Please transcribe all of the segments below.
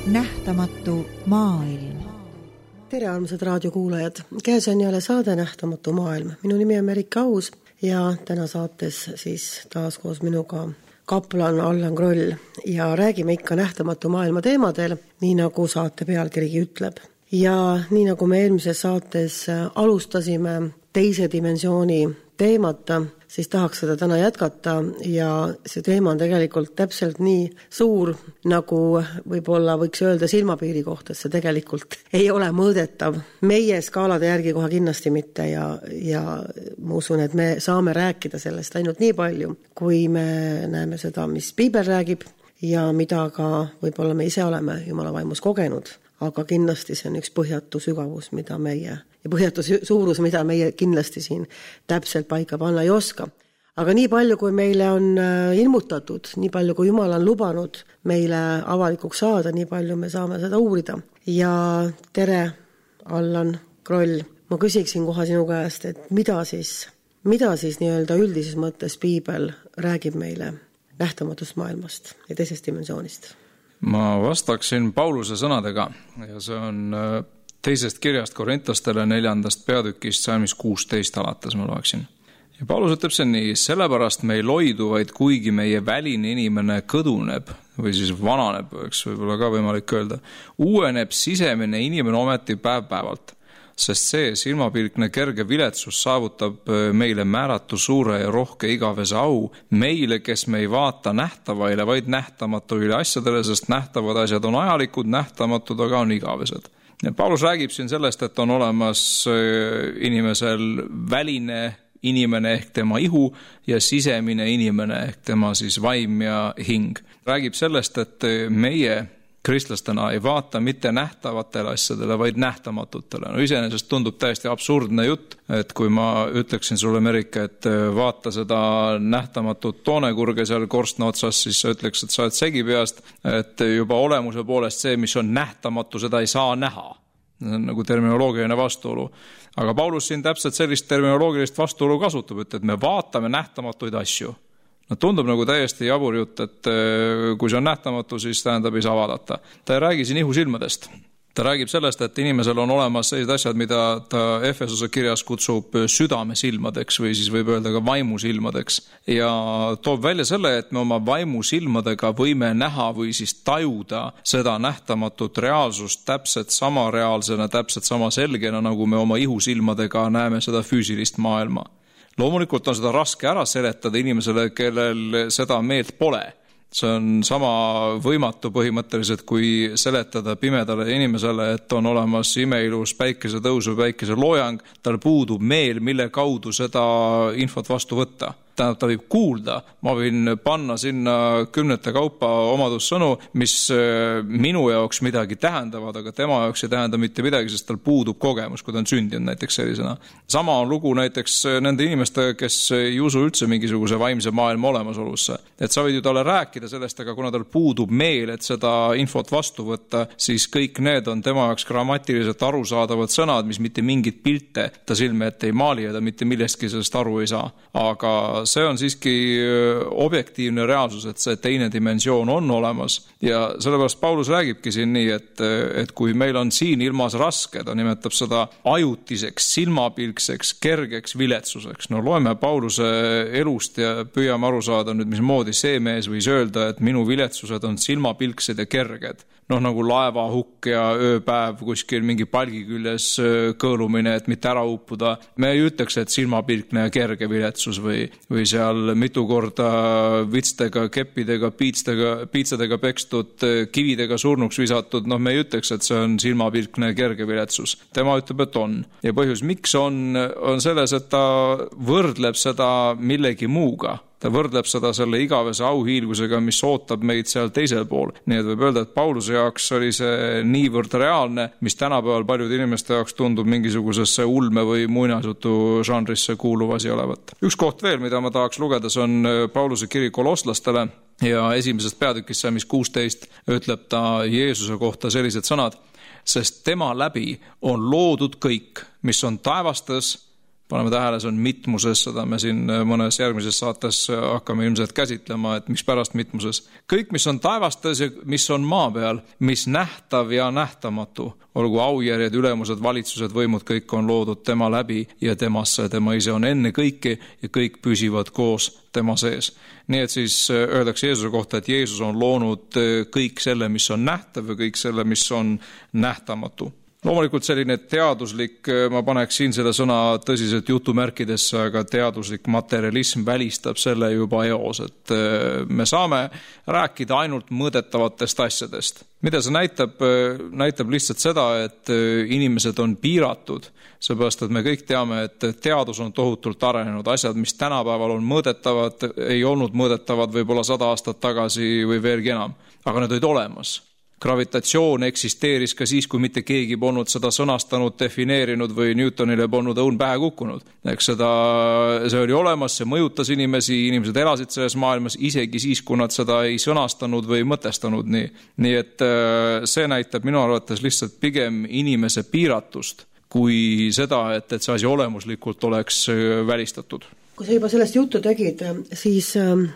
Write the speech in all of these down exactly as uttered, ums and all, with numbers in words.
Nähtamatu maailm. Tere armsad raadiokuulajad, käes on jälle saade Nähtamatu maailm. Minu nimi on Merike Aus ja täna saates siis taas koos minuga kaplan Allan Kroll ja räägime ikka nähtamatu maailma teemadel, nii nagu saate pealkirigi ütleb. Ja nii nagu me eelmises saates alustasime teise dimensiooni teemata, siis tahaks seda täna jätkata ja see teema on tegelikult täpselt nii suur, nagu võib-olla võiks öelda silmapiiri kohta, see tegelikult ei ole mõõdetav. Meie skaalade järgi kohe kindlasti mitte ja, ja ma usun, et me saame rääkida sellest ainult nii palju, kui me näeme seda, mis Piibel räägib ja mida ka võib-olla me ise oleme Jumala vaimus kogenud. Aga kindlasti see on üks põhjatu sügavus, mida meie, ja põhjatu suurus, mida meie kindlasti siin täpselt paika panna ei oska. Aga nii palju, kui meile on ilmutatud, nii palju, kui Jumal on lubanud meile avalikuks saada, nii palju me saame seda uurida. Ja tere, Allan Kroll, ma küsiksin kohe sinu käest, et mida siis, mida siis nii-öelda üldises mõttes Piibel räägib meile nähtamatust maailmast ja teisest dimensioonist? Ma vastaksin Pauluse sõnadega ja see on teisest kirjast Korintlastele neljandast peatükist salmis kuusteist alates ma loeksin. Ja Paulus ütleb see nii, sellepärast me ei loidu, vaid kuigi meie väline inimene kõduneb või siis vananeb, eks võib-olla ka võimalik öelda, uueneb sisemine inimene ometi päev-päevalt. Sest see silmapilkne kerge viletsus saavutab meile määratu suure ja rohke igavese au, meile, kes me ei vaata nähtavaile, vaid nähtamatuile asjadele, sest nähtavad asjad on ajalikud, nähtamatud, aga on igavesed. Ja Paulus räägib siin sellest, et on olemas inimesel väline inimene ehk tema ihu ja sisemine inimene ehk tema siis vaim ja hing. Räägib sellest, et meie kristlastena ei vaata mitte nähtavatele asjadele, vaid nähtamatutele. No iseenesest tundub täiesti absurdne jutt, et kui ma ütleksin sulle, Merike, et vaata seda nähtamatut toonekurge seal korstna otsas, siis sa ütleks, et sa oled segipeast, et juba olemuse poolest see, mis on nähtamatu, seda ei saa näha. See on nagu terminoloogiline vastuolu. Aga Paulus siin täpselt sellist terminoloogilist vastuolu kasutab, et me vaatame nähtamatuid asju. No, tundub nagu täiesti jabur jutt, et kui see on nähtamatu, siis tähendab ei saa vaadata. Ta ei räägi siin ihusilmadest. Ta räägib sellest, et inimesel on olemas sellised asjad, mida ta Efesose kirjas kutsub südamesilmadeks või siis võib öelda ka vaimusilmadeks. Ja toob välja selle, et me oma vaimusilmadega võime näha või siis tajuda seda nähtamatut reaalsust täpselt sama reaalsena, täpselt sama selgena, nagu me oma ihusilmadega näeme seda füüsilist maailma. Loomulikult on seda raske ära seletada inimesele, kellel seda meelt pole. See on sama võimatu põhimõtteliselt, kui seletada pimedale inimesele, et on olemas imeilus päikesetõus või päikeseloojang, tal puudub meel, mille kaudu seda infot vastu võtta. Tähendab, ta võib kuulda, ma võin panna sinna kümnete kaupa omadussõnu, mis minu jaoks midagi tähendavad, aga tema jaoks ei tähenda mitte midagi, sest tal puudub kogemus, kui ta on sündinud näiteks sellisena. Sama on lugu näiteks nende inimestega, kes ei usu üldse mingisuguse vaimse maailma olemasolusse. Et sa võid ju talle rääkida sellest, aga kuna tal puudub meel, et seda infot vastu võtta, siis kõik need on tema jaoks grammatiliselt arusaadavad sõnad, mis mitte mingit pilte ta silme ette ei maali ja ta mitte millestki sellest aru ei saa. Aga see on siiski objektiivne reaalsus, et see teine dimensioon on olemas ja sellepärast Paulus räägibki siin nii, et, et kui meil on siin ilmas raske, ta nimetab seda ajutiseks, silmapilkseks, kergeks viletsuseks. No loeme Pauluse elust ja püüame aru saada nüüd, mismoodi see mees võis öelda, et minu viletsused on silmapilksed ja kerged. Noh, nagu laevahukk ja ööpäev kuskil mingi palgi küljes kõõlumine, et mitte ära uppuda. Me ei ütleks, et silmapilkne ja kerge viletsus või, või seal mitu korda vitstega, keppidega, piitstega, piitsadega pekstud, kividega surnuks visatud. Noh, me ei ütleks, et see on silmapilkne ja kerge viletsus. Tema ütleb, et on. Ja põhjus, miks on, on selles, et ta võrdleb seda millegi muuga. Ta võrdleb seda selle igavese auhiilgusega, mis ootab meid seal teisel pool. Nii et võib öelda, et Pauluse jaoks oli see niivõrd reaalne, mis tänapäeval paljud inimeste jaoks tundub mingisugusesse ulme või muinasjutu žanrisse kuuluv asi olevat. Üks koht veel, mida ma tahaks lugeda, see on Pauluse kiri kolosslastele ja esimesest peatükist salmis kuusteist ütleb ta Jeesuse kohta sellised sõnad, sest tema läbi on loodud kõik, mis on taevastes, paneme tähele, see on mitmuses, seda me siin mõnes järgmises saates hakkame ilmselt käsitlema, et miks pärast mitmuses. Kõik, mis on taevastes ja mis on maa peal, mis nähtav ja nähtamatu, olgu aujärjed, ülemused, valitsused, võimud, kõik on loodud tema läbi ja temasse, tema ise on enne kõiki ja kõik püsivad koos tema sees. Nii et siis öeldakse Jeesuse kohta, et Jeesus on loonud kõik selle, mis on nähtav ja kõik selle, mis on nähtamatu. Loomulikult selline teaduslik, ma paneks siin selle sõna tõsiselt jutumärkidesse, aga teaduslik materialism välistab selle juba eos, et me saame rääkida ainult mõõdetavatest asjadest. Mida see näitab? Näitab lihtsalt seda, et inimesed on piiratud, seepärast, et me kõik teame, et teadus on tohutult arenenud. Asjad, mis tänapäeval on mõõdetavad, ei olnud mõõdetavad võib-olla sada aastat tagasi või veelgi enam, aga need olid olemas. Gravitatsioon eksisteeris ka siis, kui mitte keegi polnud seda sõnastanud, defineerinud või Newtonile polnud õun pähe kukkunud. Eks seda, see oli olemas, see mõjutas inimesi, inimesed elasid selles maailmas isegi siis, kui nad seda ei sõnastanud või mõtestanud. Nii, nii et see näitab minu arvates lihtsalt pigem inimese piiratust, kui seda, et, et see asi olemuslikult oleks välistatud. Kui sa juba sellest juttu tegid, siis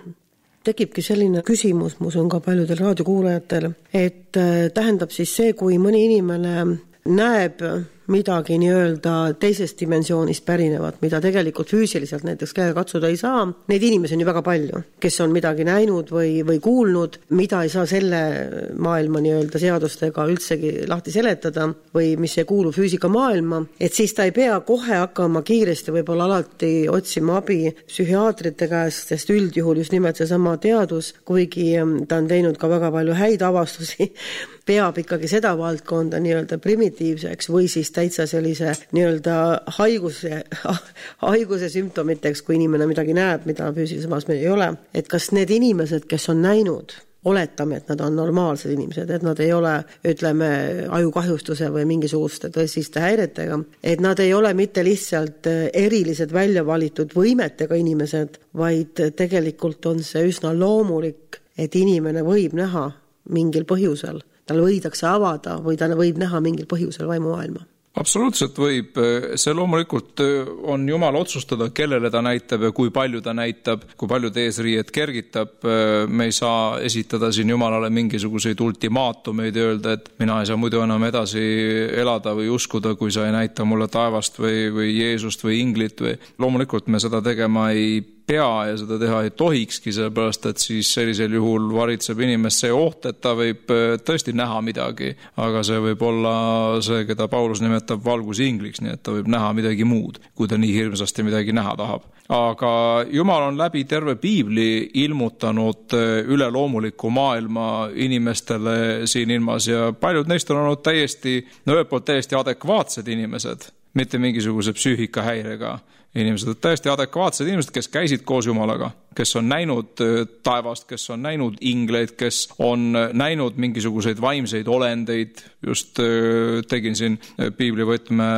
tekibki selline küsimus, mus on ka paljudel raadiokuulajatel, et tähendab siis see, kui mõni inimene näeb midagi nii-öelda teisest dimensioonist pärinevat, mida tegelikult füüsiliselt näiteks käega katsuda ei saa. Neid inimesi on ju väga palju, kes on midagi näinud või, või kuulnud, mida ei saa selle maailma nii-öelda seadustega üldsegi lahti seletada või mis ei kuulu füüsika maailma, et siis ta ei pea kohe hakkama kiiresti võib-olla alati otsima abi psühhiaatrite käest, sest üldjuhul just nimelt seesama teadus, kuigi ta on teinud ka väga palju häid avastusi, peab ikkagi seda valdkonda nii-öelda primitiivseks või siis täitsa sellise nii-öelda haiguse, haiguse sümptomiteks, kui inimene midagi näeb, mida füüsilises maas meil ei ole. Et kas need inimesed, kes on näinud, oletame, et nad on normaalsed inimesed, et nad ei ole, ütleme, ajukahjustuse või mingisuguste tõsiste häiretega, et nad ei ole mitte lihtsalt erilised välja valitud võimetega inimesed, vaid tegelikult on see üsna loomulik, et inimene võib näha mingil põhjusel. Tal võidakse avada või ta võib näha mingil põhjusel vaimumaailma. Absoluutselt võib. See loomulikult on Jumal otsustada, kellele ta näitab ja kui palju ta näitab, kui palju eesriiet kergitab. Me ei saa esitada siin Jumalale mingisuguseid ultimaatumeid ja öelda, et mina ei saa muidu enam edasi elada või uskuda, kui sa ei näita mulle taevast või, või Jeesust või inglit. Või. Loomulikult me seda tegema ei pea ja seda teha ei tohikski, sellepärast, et siis sellisel juhul varitseb inimest see oht, et ta võib tõesti näha midagi, aga see võib olla see, keda Paulus nimetab valgusingliks, nii et ta võib näha midagi muud, kui ta nii hirmsasti midagi näha tahab. Aga Jumal on läbi terve Piibli ilmutanud üleloomuliku maailma inimestele siin ilmas ja paljud neist on olnud täiesti, no ühelt poolt täiesti adekvaatsed inimesed, mitte mingisuguse psüühikahäirega inimesed, täiesti adekvaatsed inimesed, kes käisid koos Jumalaga, kes on näinud taevast, kes on näinud ingleid, kes on näinud mingisuguseid vaimseid olendeid. Just tegin siin Piibli võtme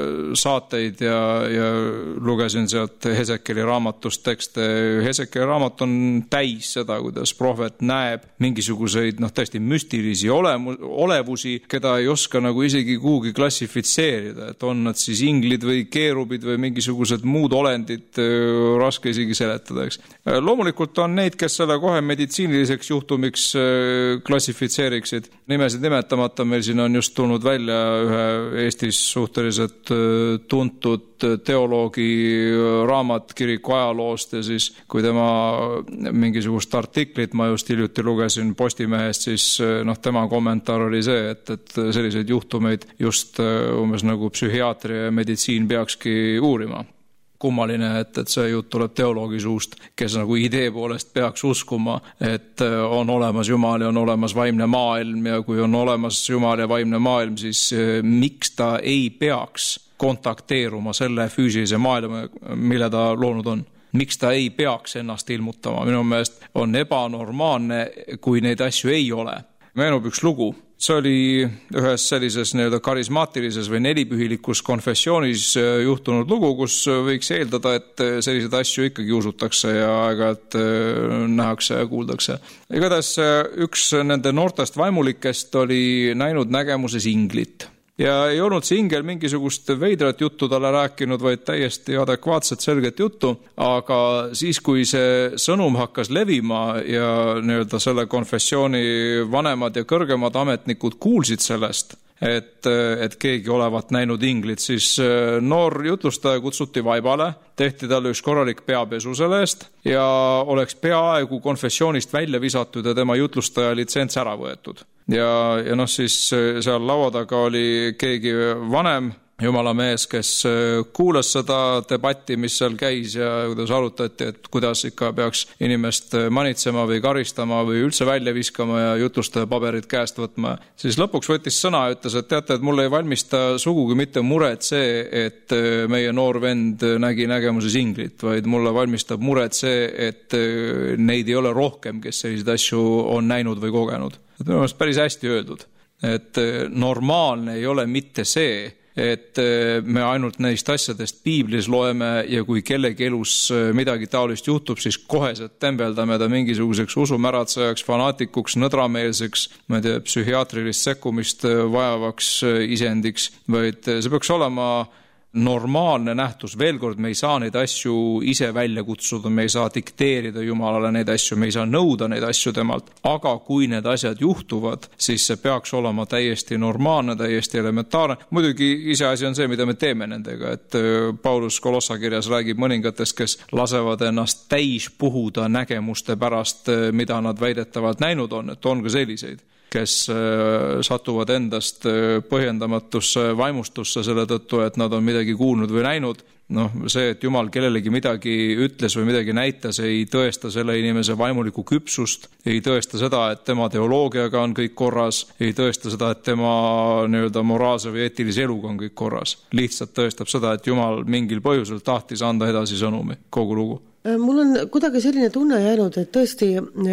saateid ja, ja lugesin sealt Hesekeli raamatust tekste. Hesekeli raamat on täis seda, kuidas prohvet näeb mingisuguseid noh, täiesti müstilisi olemu, olevusi, keda ei oska nagu isegi kuhugi klassifitseerida, et on nad siis inglid või keerubid või mingisugused muud olendid, raske isegi seletada, eks. Loomulikult on neid, kes selle kohe meditsiiniliseks juhtumiks klassifitseeriksid. Nimesid nimetamata meil siin on just tulnud välja ühe Eestis suhteliselt tuntud teoloogi raamat kiriku ajaloost ja siis kui tema mingisugust artiklit ma just hiljuti lugesin Postimehest, siis noh, tema kommentaar oli see, et, et selliseid juhtumeid just umbes nagu psühhiaatria ja meditsiin peakski uurima. Kummaline, et, et see jutt tuleb teoloogi suust, kes nagu idee poolest peaks uskuma, et on olemas Jumal ja on olemas vaimne maailm ja kui on olemas Jumal ja vaimne maailm, siis miks ta ei peaks kontakteeruma selle füüsilise maailma, mille ta loonud on? Miks ta ei peaks ennast ilmutama? Minu meelest on ebanormaalne, kui neid asju ei ole. Meenub üks lugu. See oli ühes sellises nii-öelda karismaatilises või nelipühilikus konfessioonis juhtunud lugu, kus võiks eeldada, et selliseid asju ikkagi usutakse ja aeg-ajalt nähakse ja kuuldakse. Igatahes üks nende noortest vaimulikest oli näinud nägemuses inglit. ja ei olnud see ingel mingisugust veidrat juttu talle rääkinud, vaid täiesti adekvaatset selget juttu, aga siis, kui see sõnum hakkas levima ja nii-öelda selle konfessiooni vanemad ja kõrgemad ametnikud kuulsid sellest, et, et keegi olevat näinud inglit, siis noor jutlustaja kutsuti vaibale, tehti talle üks korralik peapesu selle eest ja oleks peaaegu konfessioonist välja visatud ja tema jutlustaja litsents ära võetud. Ja, ja noh, siis seal laua taga oli keegi vanem jumala mees, kes kuulas seda debatti, mis seal käis ja kuidas arutati, et kuidas ikka peaks inimest manitsema või karistama või üldse välja viskama ja jutlustaja paberid käest võtma. Siis lõpuks võttis sõna ja ütles, et teate, et mulle ei valmista sugugi mitte muret see, et meie noor vend nägi nägemuses inglit, vaid mulle valmistab muret see, et neid ei ole rohkem, kes selliseid asju on näinud või kogenud. Et minu meelest päris hästi öeldud, et normaalne ei ole mitte see, et me ainult neist asjadest piiblis loeme ja kui kellegi elus midagi taolist juhtub, siis koheselt tembeldame ta mingisuguseks usumäratsejaks, fanaatikuks, nõdrameelseks, ma ei tea, psühhiaatrilist sekkumist vajavaks isendiks, vaid see peaks olema normaalne nähtus. Veel kord, me ei saa neid asju ise välja kutsuda, me ei saa dikteerida Jumalale neid asju, me ei saa nõuda neid asju temalt, aga kui need asjad juhtuvad, siis see peaks olema täiesti normaalne, täiesti elementaarne. Muidugi ise asi on see, mida me teeme nendega, et Paulus Kolossa kirjas räägib mõningatest, kes lasevad ennast täis puhuda nägemuste pärast, mida nad väidetavalt näinud on, et on ka selliseid, kes satuvad endast põhjendamatusse vaimustusse selle tõttu, et nad on midagi kuulnud või näinud. Noh, see, et Jumal kellelegi midagi ütles või midagi näitas, ei tõesta selle inimese vaimulikku küpsust, ei tõesta seda, et tema teoloogiaga on kõik korras, ei tõesta seda, et tema nii-öelda moraalse või eetilise eluga on kõik korras. Lihtsalt tõestab seda, et Jumal mingil põhjusel tahtis anda edasi sõnumi, kogu lugu. Mul on kuidagi selline tunne jäänud, et tõesti,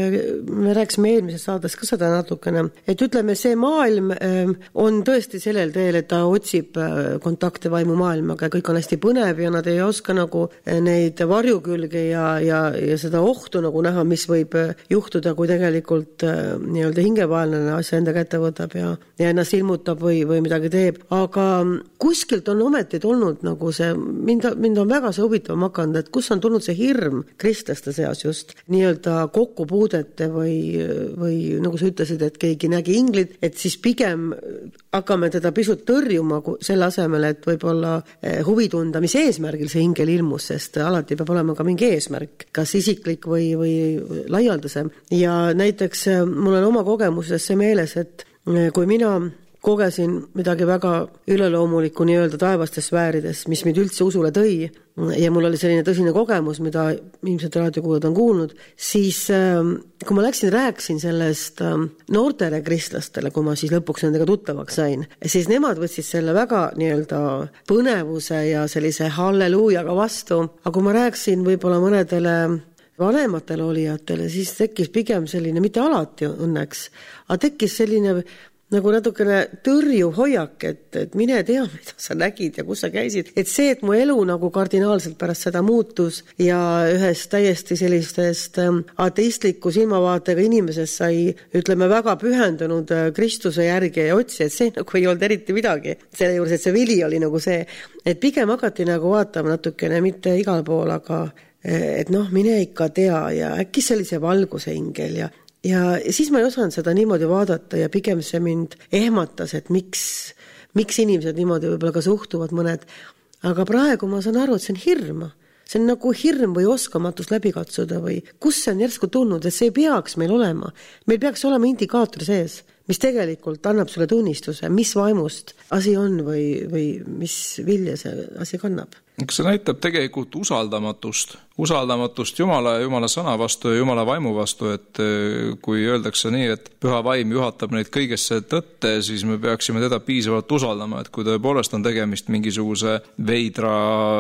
me rääksime eelmises saades ka seda natukene, et ütleme, see maailm on tõesti sellel teel, et ta otsib kontakte vaimu maailmaga ja kõik on hästi põnev ja nad ei oska nagu neid varjukülge ja, ja, ja seda ohtu nagu näha, mis võib juhtuda, kui tegelikult nii-öelda hingevaelane asja enda kätte võtab ja, ja ennast ilmutab või, või midagi teeb. Aga kuskilt on ometid olnud nagu see, mind, mind on väga see huvitama hakanud, et kus on tulnud see hirm kristlaste seas just nii-öelda kokkupuudete või, või nagu sa ütlesid, et keegi nägi inglit, et siis pigem hakkame teda pisut tõrjuma selle asemel, et võib-olla huvi tunda, mis eesmärgil see ingel ilmus, sest alati peab olema ka mingi eesmärk, kas isiklik või, või laialdasem. Ja näiteks mul on oma kogemuses see meeles, et kui mina kogesin midagi väga üleloomulikku nii-öelda taevastes sfäärides, mis mind üldse usule tõi ja mul oli selline tõsine kogemus, mida ilmselt raadiokuulajad on kuulnud, siis kui ma läksin, rääkisin sellest noortele kristlastele, kui ma siis lõpuks nendega tuttavaks sain, siis nemad võtsid selle väga nii-öelda põnevuse ja sellise halleluujaga vastu, aga kui ma rääkisin võib-olla mõnedele vanematele olijatele, siis tekkis pigem selline, mitte alati õnneks, aga tekkis selline nagu natukene tõrju hoiak, et, et mine tea, mida sa nägid ja kus sa käisid. Et see, et mu elu nagu kardinaalselt pärast seda muutus ja ühest täiesti sellistest ateistliku silmavaatega inimesest sai, ütleme, väga pühendunud Kristuse järgi ja otsi, et see nagu ei olnud eriti midagi. Selle juures, et see vili oli nagu see, et pigem hakati nagu vaatama natukene, mitte igal pool, aga et noh, mine ikka tea ja äkki sellise valguse ingel ja Ja siis ma ei osanud seda niimoodi vaadata ja pigem see mind ehmatas, et miks, miks inimesed niimoodi võib-olla ka suhtuvad mõned. Aga praegu ma saan aru, et see on hirm. See on nagu hirm või oskamatus läbi katsuda või kus see on järsku tulnud, et see ei peaks meil olema. Meil peaks olema indikaator sees, mis tegelikult annab sulle tunnistuse, mis vaimust asi on või, või mis vilja see asi kannab. Kas see näitab tegelikult usaldamatust, usaldamatust Jumala ja Jumala sõna vastu ja Jumala vaimu vastu, et kui öeldakse nii, et püha vaim juhatab neid kõigesse tõtte, siis me peaksime teda piisavalt usaldama, et kui tõepoolest on tegemist mingisuguse veidra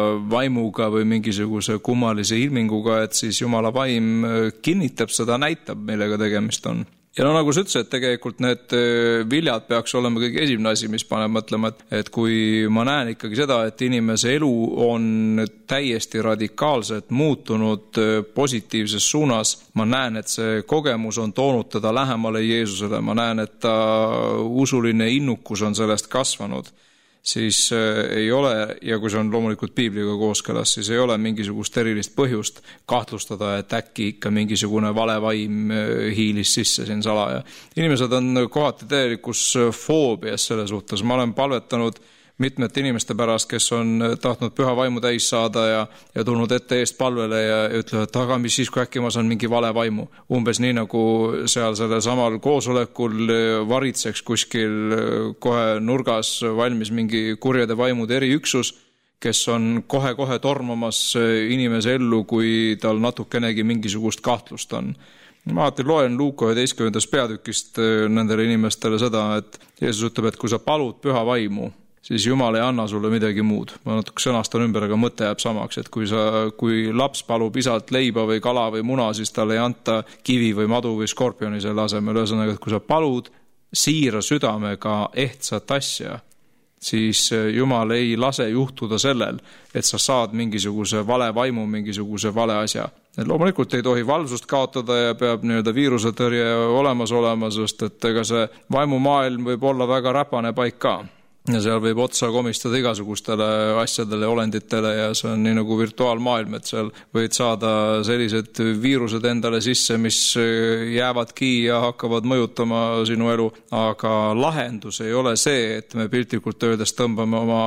vaimuga või mingisuguse kummalise ilminguga, et siis Jumala vaim kinnitab seda, näitab, millega tegemist on. Ja no nagu sa ütlesid, et tegelikult need viljad peaks olema kõige esimene asi, mis paneb mõtlema, et, et kui ma näen ikkagi seda, et inimese elu on täiesti radikaalselt muutunud positiivses suunas, ma näen, et see kogemus on toonud teda lähemale Jeesusele, ma näen, et ta usuline innukus on sellest kasvanud, siis ei ole, ja kui see on loomulikult piibliga kooskõlas, siis ei ole mingisugust erilist põhjust kahtlustada, et äkki ikka mingisugune valevaim hiilis sisse siin salaja. Inimesed on kohati täielikus foobias selle suhtes. Ma olen palvetanud mitmete inimeste pärast, kes on tahtnud püha vaimu täis saada ja, ja tulnud ette eest palvele ja ütlevad, et aga mis siis, kui äkki ma saan mingi vale vaimu. Umbes nii nagu seal selle samal koosolekul varitseks kuskil kohe nurgas valmis mingi kurjade vaimude eriüksus, kes on kohe-kohe tormamas inimese ellu, kui tal natukenegi mingisugust kahtlust on. Ma alati loen Luuka üheteistkümnendast peatükist nendele inimestele seda, et Jeesus ütleb, et kui sa palud püha vaimu, siis Jumal ei anna sulle midagi muud. Ma natuke sõnastan ümber, aga mõte jääb samaks, et kui, sa, kui laps palub isalt leiba või kala või muna, siis talle ei anta kivi või madu või skorpioni selle asemel. Ühesõnaga, et kui sa palud siira südamega ehtsat asja, siis Jumal ei lase juhtuda sellel, et sa saad mingisuguse vale vaimu, mingisuguse vale asja. Et loomulikult ei tohi valvsust kaotada ja peab nii-öelda viirusetõrje olemas olema, sest et ega see vaimumaailm võib olla väga räpane paik ka. Ja seal võib otsa komistada igasugustele asjadele, olenditele ja see on nii nagu virtuaalmaailm, et seal võid saada sellised viirused endale sisse, mis jäävadki ja hakkavad mõjutama sinu elu, aga lahendus ei ole see, et me piltlikult öeldes tõmbame oma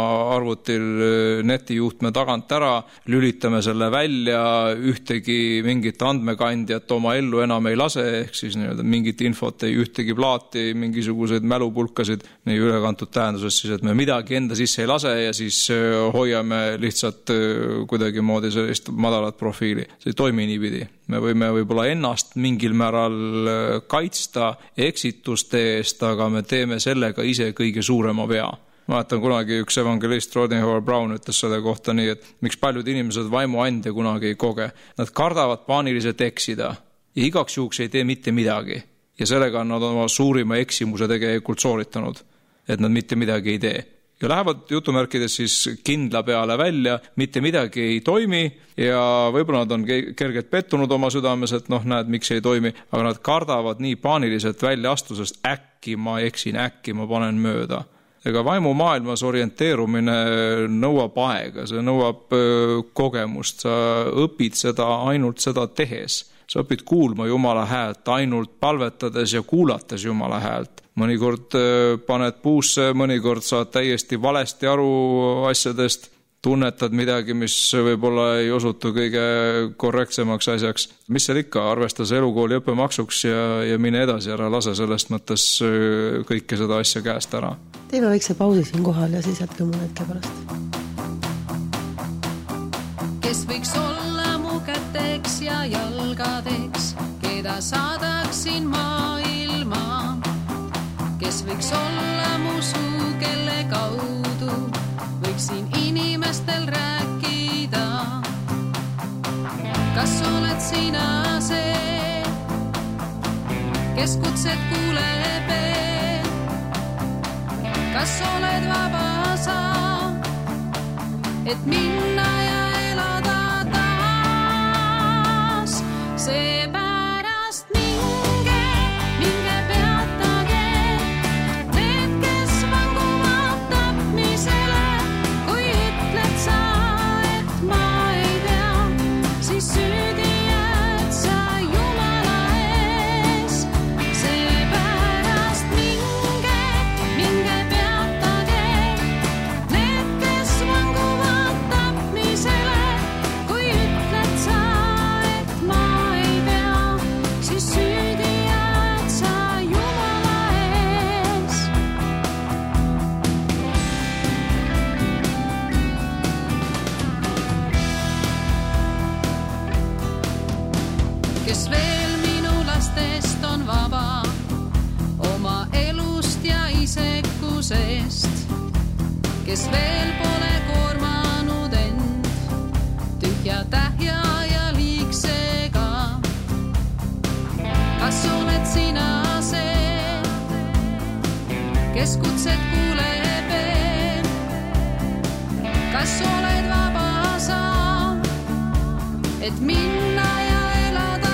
arvutil netijuhtme tagant ära, lülitame selle välja, ühtegi mingit andmekandjat oma ellu enam ei lase, ehk siis nii-öelda mingit infot ei ühtegi plaati, mingisuguseid mälupulkasid, nii ülekantud tähenduses siis, et me midagi enda sisse ei lase ja siis hoiame lihtsalt kuidagi moodi sellist madalat profiili. See ei toimi niipidi. Me võime võib-olla ennast mingil määral kaitsta eksituste eest, aga me teeme sellega ise kõige suurema vea. Ma mäletan kunagi üks evangelist Rodney Howard Brown ütles selle kohta nii, et miks paljud inimesed vaimuandja kunagi ei koge. Nad kardavad paaniliselt eksida ja igaks juhuks ei tee mitte midagi. Ja sellega on nad oma suurima eksimuse tegelikult sooritanud, et nad mitte midagi ei tee. Ja lähevad jutumärkides siis kindla peale välja, mitte midagi ei toimi ja võib-olla nad on kergelt pettunud oma südames, et noh, näed, miks ei toimi, aga nad kardavad nii paaniliselt välja astusest, äkki ma eksin, äkki ma panen mööda. Ega vaimu maailmas orienteerumine nõuab aega, see nõuab kogemust, sa õpid seda ainult seda tehes. Sa õpid kuulma Jumala häält ainult palvetades ja kuulates Jumala häält. Mõnikord paned puusse, mõnikord saad täiesti valesti aru asjadest, tunnetad midagi, mis võib-olla ei osutu kõige korrektsemaks asjaks. Mis seal ikka, arvestas elukooli õppemaksuks ja, ja mine edasi, ära lase sellest mõttes kõike seda asja käest ära. Teeme väikse pausi siin kohal ja siis jätkame hetke pärast. Kes võiks olla mu käteks ja jalgadeks, keda saadaksin maailma, kes võiks olla mu suu, kelle kaudu võiksin inimestel rääkida. Kas oled sina see, kes kutset kuuleb veel? Kas oled vaba sa, et minna ja elada taas? See pärast minge, minge peatage need, kes vanguvad tapmisele. Kui ütled sa, et ma ei tea, siis süüdi jääd sa Jumala ees. See pärast minge, minge peatage need, kes vanguvad tapmisele. Kui ütled sa, et ma ei tea, siis süüdi jääd sa Jumala ees. Kes veel minu lastest on vaba oma elust ja isekusest, kes veel pole koormanud end tühja tähja ja liigsega. Kas oled sina kes kutset kuuleb veel. Kas oled vaba sa, et minna ja elada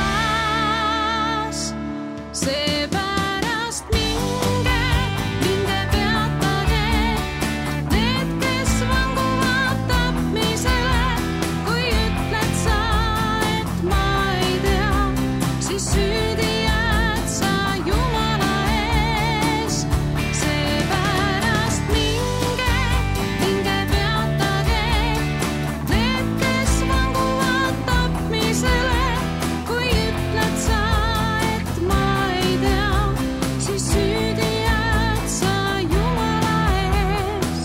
taas? Seepärast minge, minge peatage need, kes vanguvad tapmisele. Kui ütled sa, et ma ei tea, siis süüdi jääd sa Jumala ees. Seepärast minge, minge peatage need, kes vanguvad tapmisele. Kui ütled sa, et ma ei tea, siis süüdi jääd sa Jumala ees.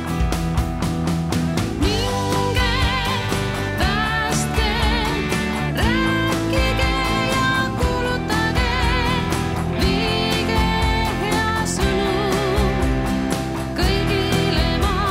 Minge, päästke, rääkige ja kuulutage, viige hea sõnum kõigile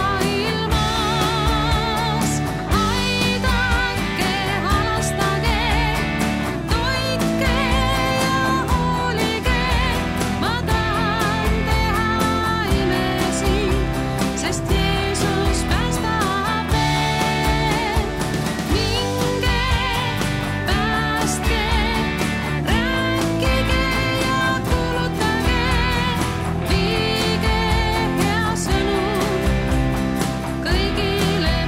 maailmas. Aidake, halastage, toitke ja hoolige. Ma tahan teha imesi, sest Jeesus päästab veel. Minge, päästke, rääkige ja kuulutage, viige hea sõnum kõigile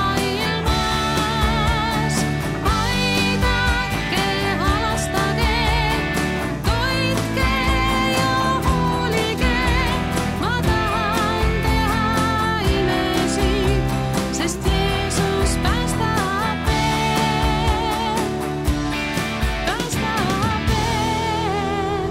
maailmas. Aidake, halastage, toitke ja hoolige. Ma tahan teha imesi, sest Jeesus päästab veel, päästab veel.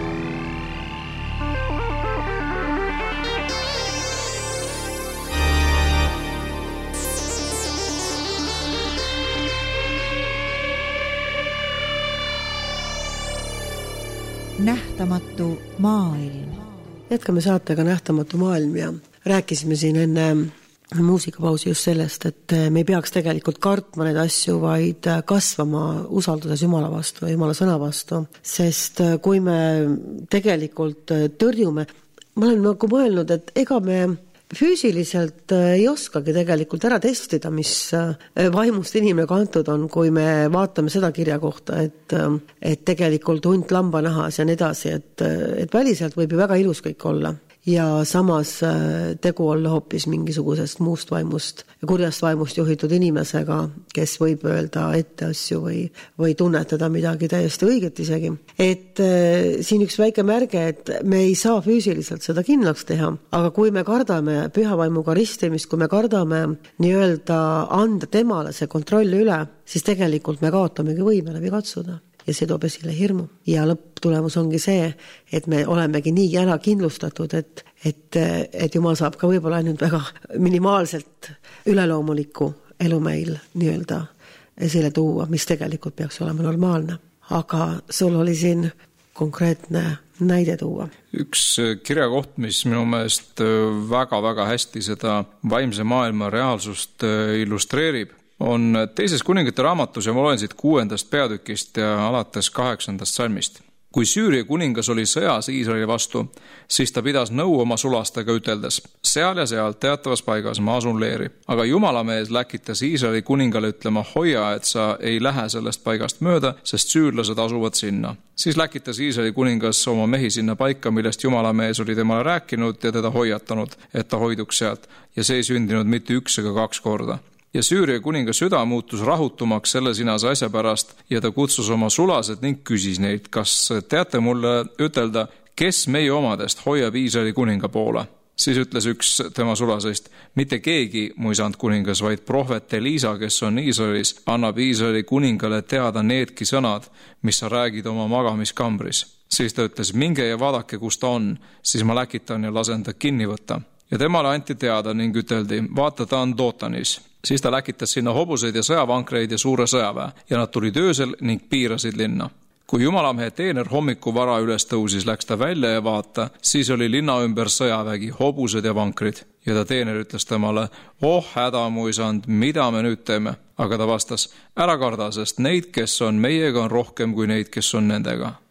Nähtamatu maailm. Jätkame saatega Nähtamatu maailm ja rääkisime siin enne muusikapausi just sellest, et me ei peaks tegelikult kartma neid asju, vaid kasvama usalduses Jumala vastu ja Jumala sõna vastu, sest kui me tegelikult tõrjume, ma olen nagu mõelnud, et ega me füüsiliselt ei oskagi tegelikult ära testida, mis vaimust inimene kantud on, kui me vaatame seda kirja kohta, et, et tegelikult hunt lambanahas ja nii edasi, et, et väliselt võib ju väga ilus kõik olla. Ja samas tegu olla hoopis mingisugusest muust vaimust ja kurjast vaimust juhitud inimesega, kes võib öelda ette asju või, või tunnetada midagi täiesti õiget isegi. Et äh, siin üks väike märge, et me ei saa füüsiliselt seda kindlaks teha, aga kui me kardame püha vaimuga ristimist, kui me kardame nii-öelda anda temale see kontroll üle, siis tegelikult me kaotamegi võime läbi katsuda. Ja see toob esile hirmu. Ja lõpptulemus ongi see, et me olemegi nii ära kindlustatud, et, et, et Jumal saab ka võib-olla ainult väga minimaalselt üleloomulikku elu meil nii-öelda esile tuua, mis tegelikult peaks olema normaalne. Aga sul oli siin konkreetne näide tuua. Üks kirjakoht, mis minu meelest väga-väga hästi seda vaimse maailma reaalsust illustreerib, on teises kuningate raamatus ja ma loen siit kuuendast peatükist ja alates kaheksandast salmist. Kui Süüria kuningas oli sõjas Iisraeli vastu, siis ta pidas nõu oma sulastega üteldes, seal ja seal teatavas paigas ma asun leeri. Aga Jumalamees läkitas Iisraeli kuningale ütlema, hoia, et sa ei lähe sellest paigast mööda, sest süürlased asuvad sinna. Siis läkitas Iisraeli kuningas oma mehi sinna paika, millest Jumalamees oli temale rääkinud ja teda hoiatanud, et ta hoiduks sealt. Ja see ei sündinud mitte üks ega kaks korda. Ja Süüria kuninga süda muutus rahutumaks selle sinase asja pärast ja ta kutsus oma sulased ning küsis neid, kas teate mulle ütelda, kes meie omadest hoiab Iisraeli kuninga poole. Siis ütles üks tema sulasest, mitte keegi, mu isand kuningas, vaid prohvet Elisa, kes on Iisraelis, annab Iisraeli kuningale teada needki sõnad, mis sa räägid oma magamiskambris. Siis ta ütles, minge ja vaadake, kus ta on, siis ma läkitan ja lasen ta kinni võtta. Ja temale anti teada ning üteldi, vaata, ta on Dootanis. Siis ta läkitas sinna hobuseid ja sõjavankreid ja suure sõjaväe ja nad tulid öösel ning piirasid linna. Kui Jumalamehe teener hommiku vara üles tõusis, läks ta välja ja vaata, siis oli linna ümber sõjavägi, hobused ja vankrid. Ja ta teener ütles temale, oh häda mu isand, mida me nüüd teeme? Aga ta vastas, ära karda, sest neid, kes on meiega, on rohkem kui neid, kes on nendega.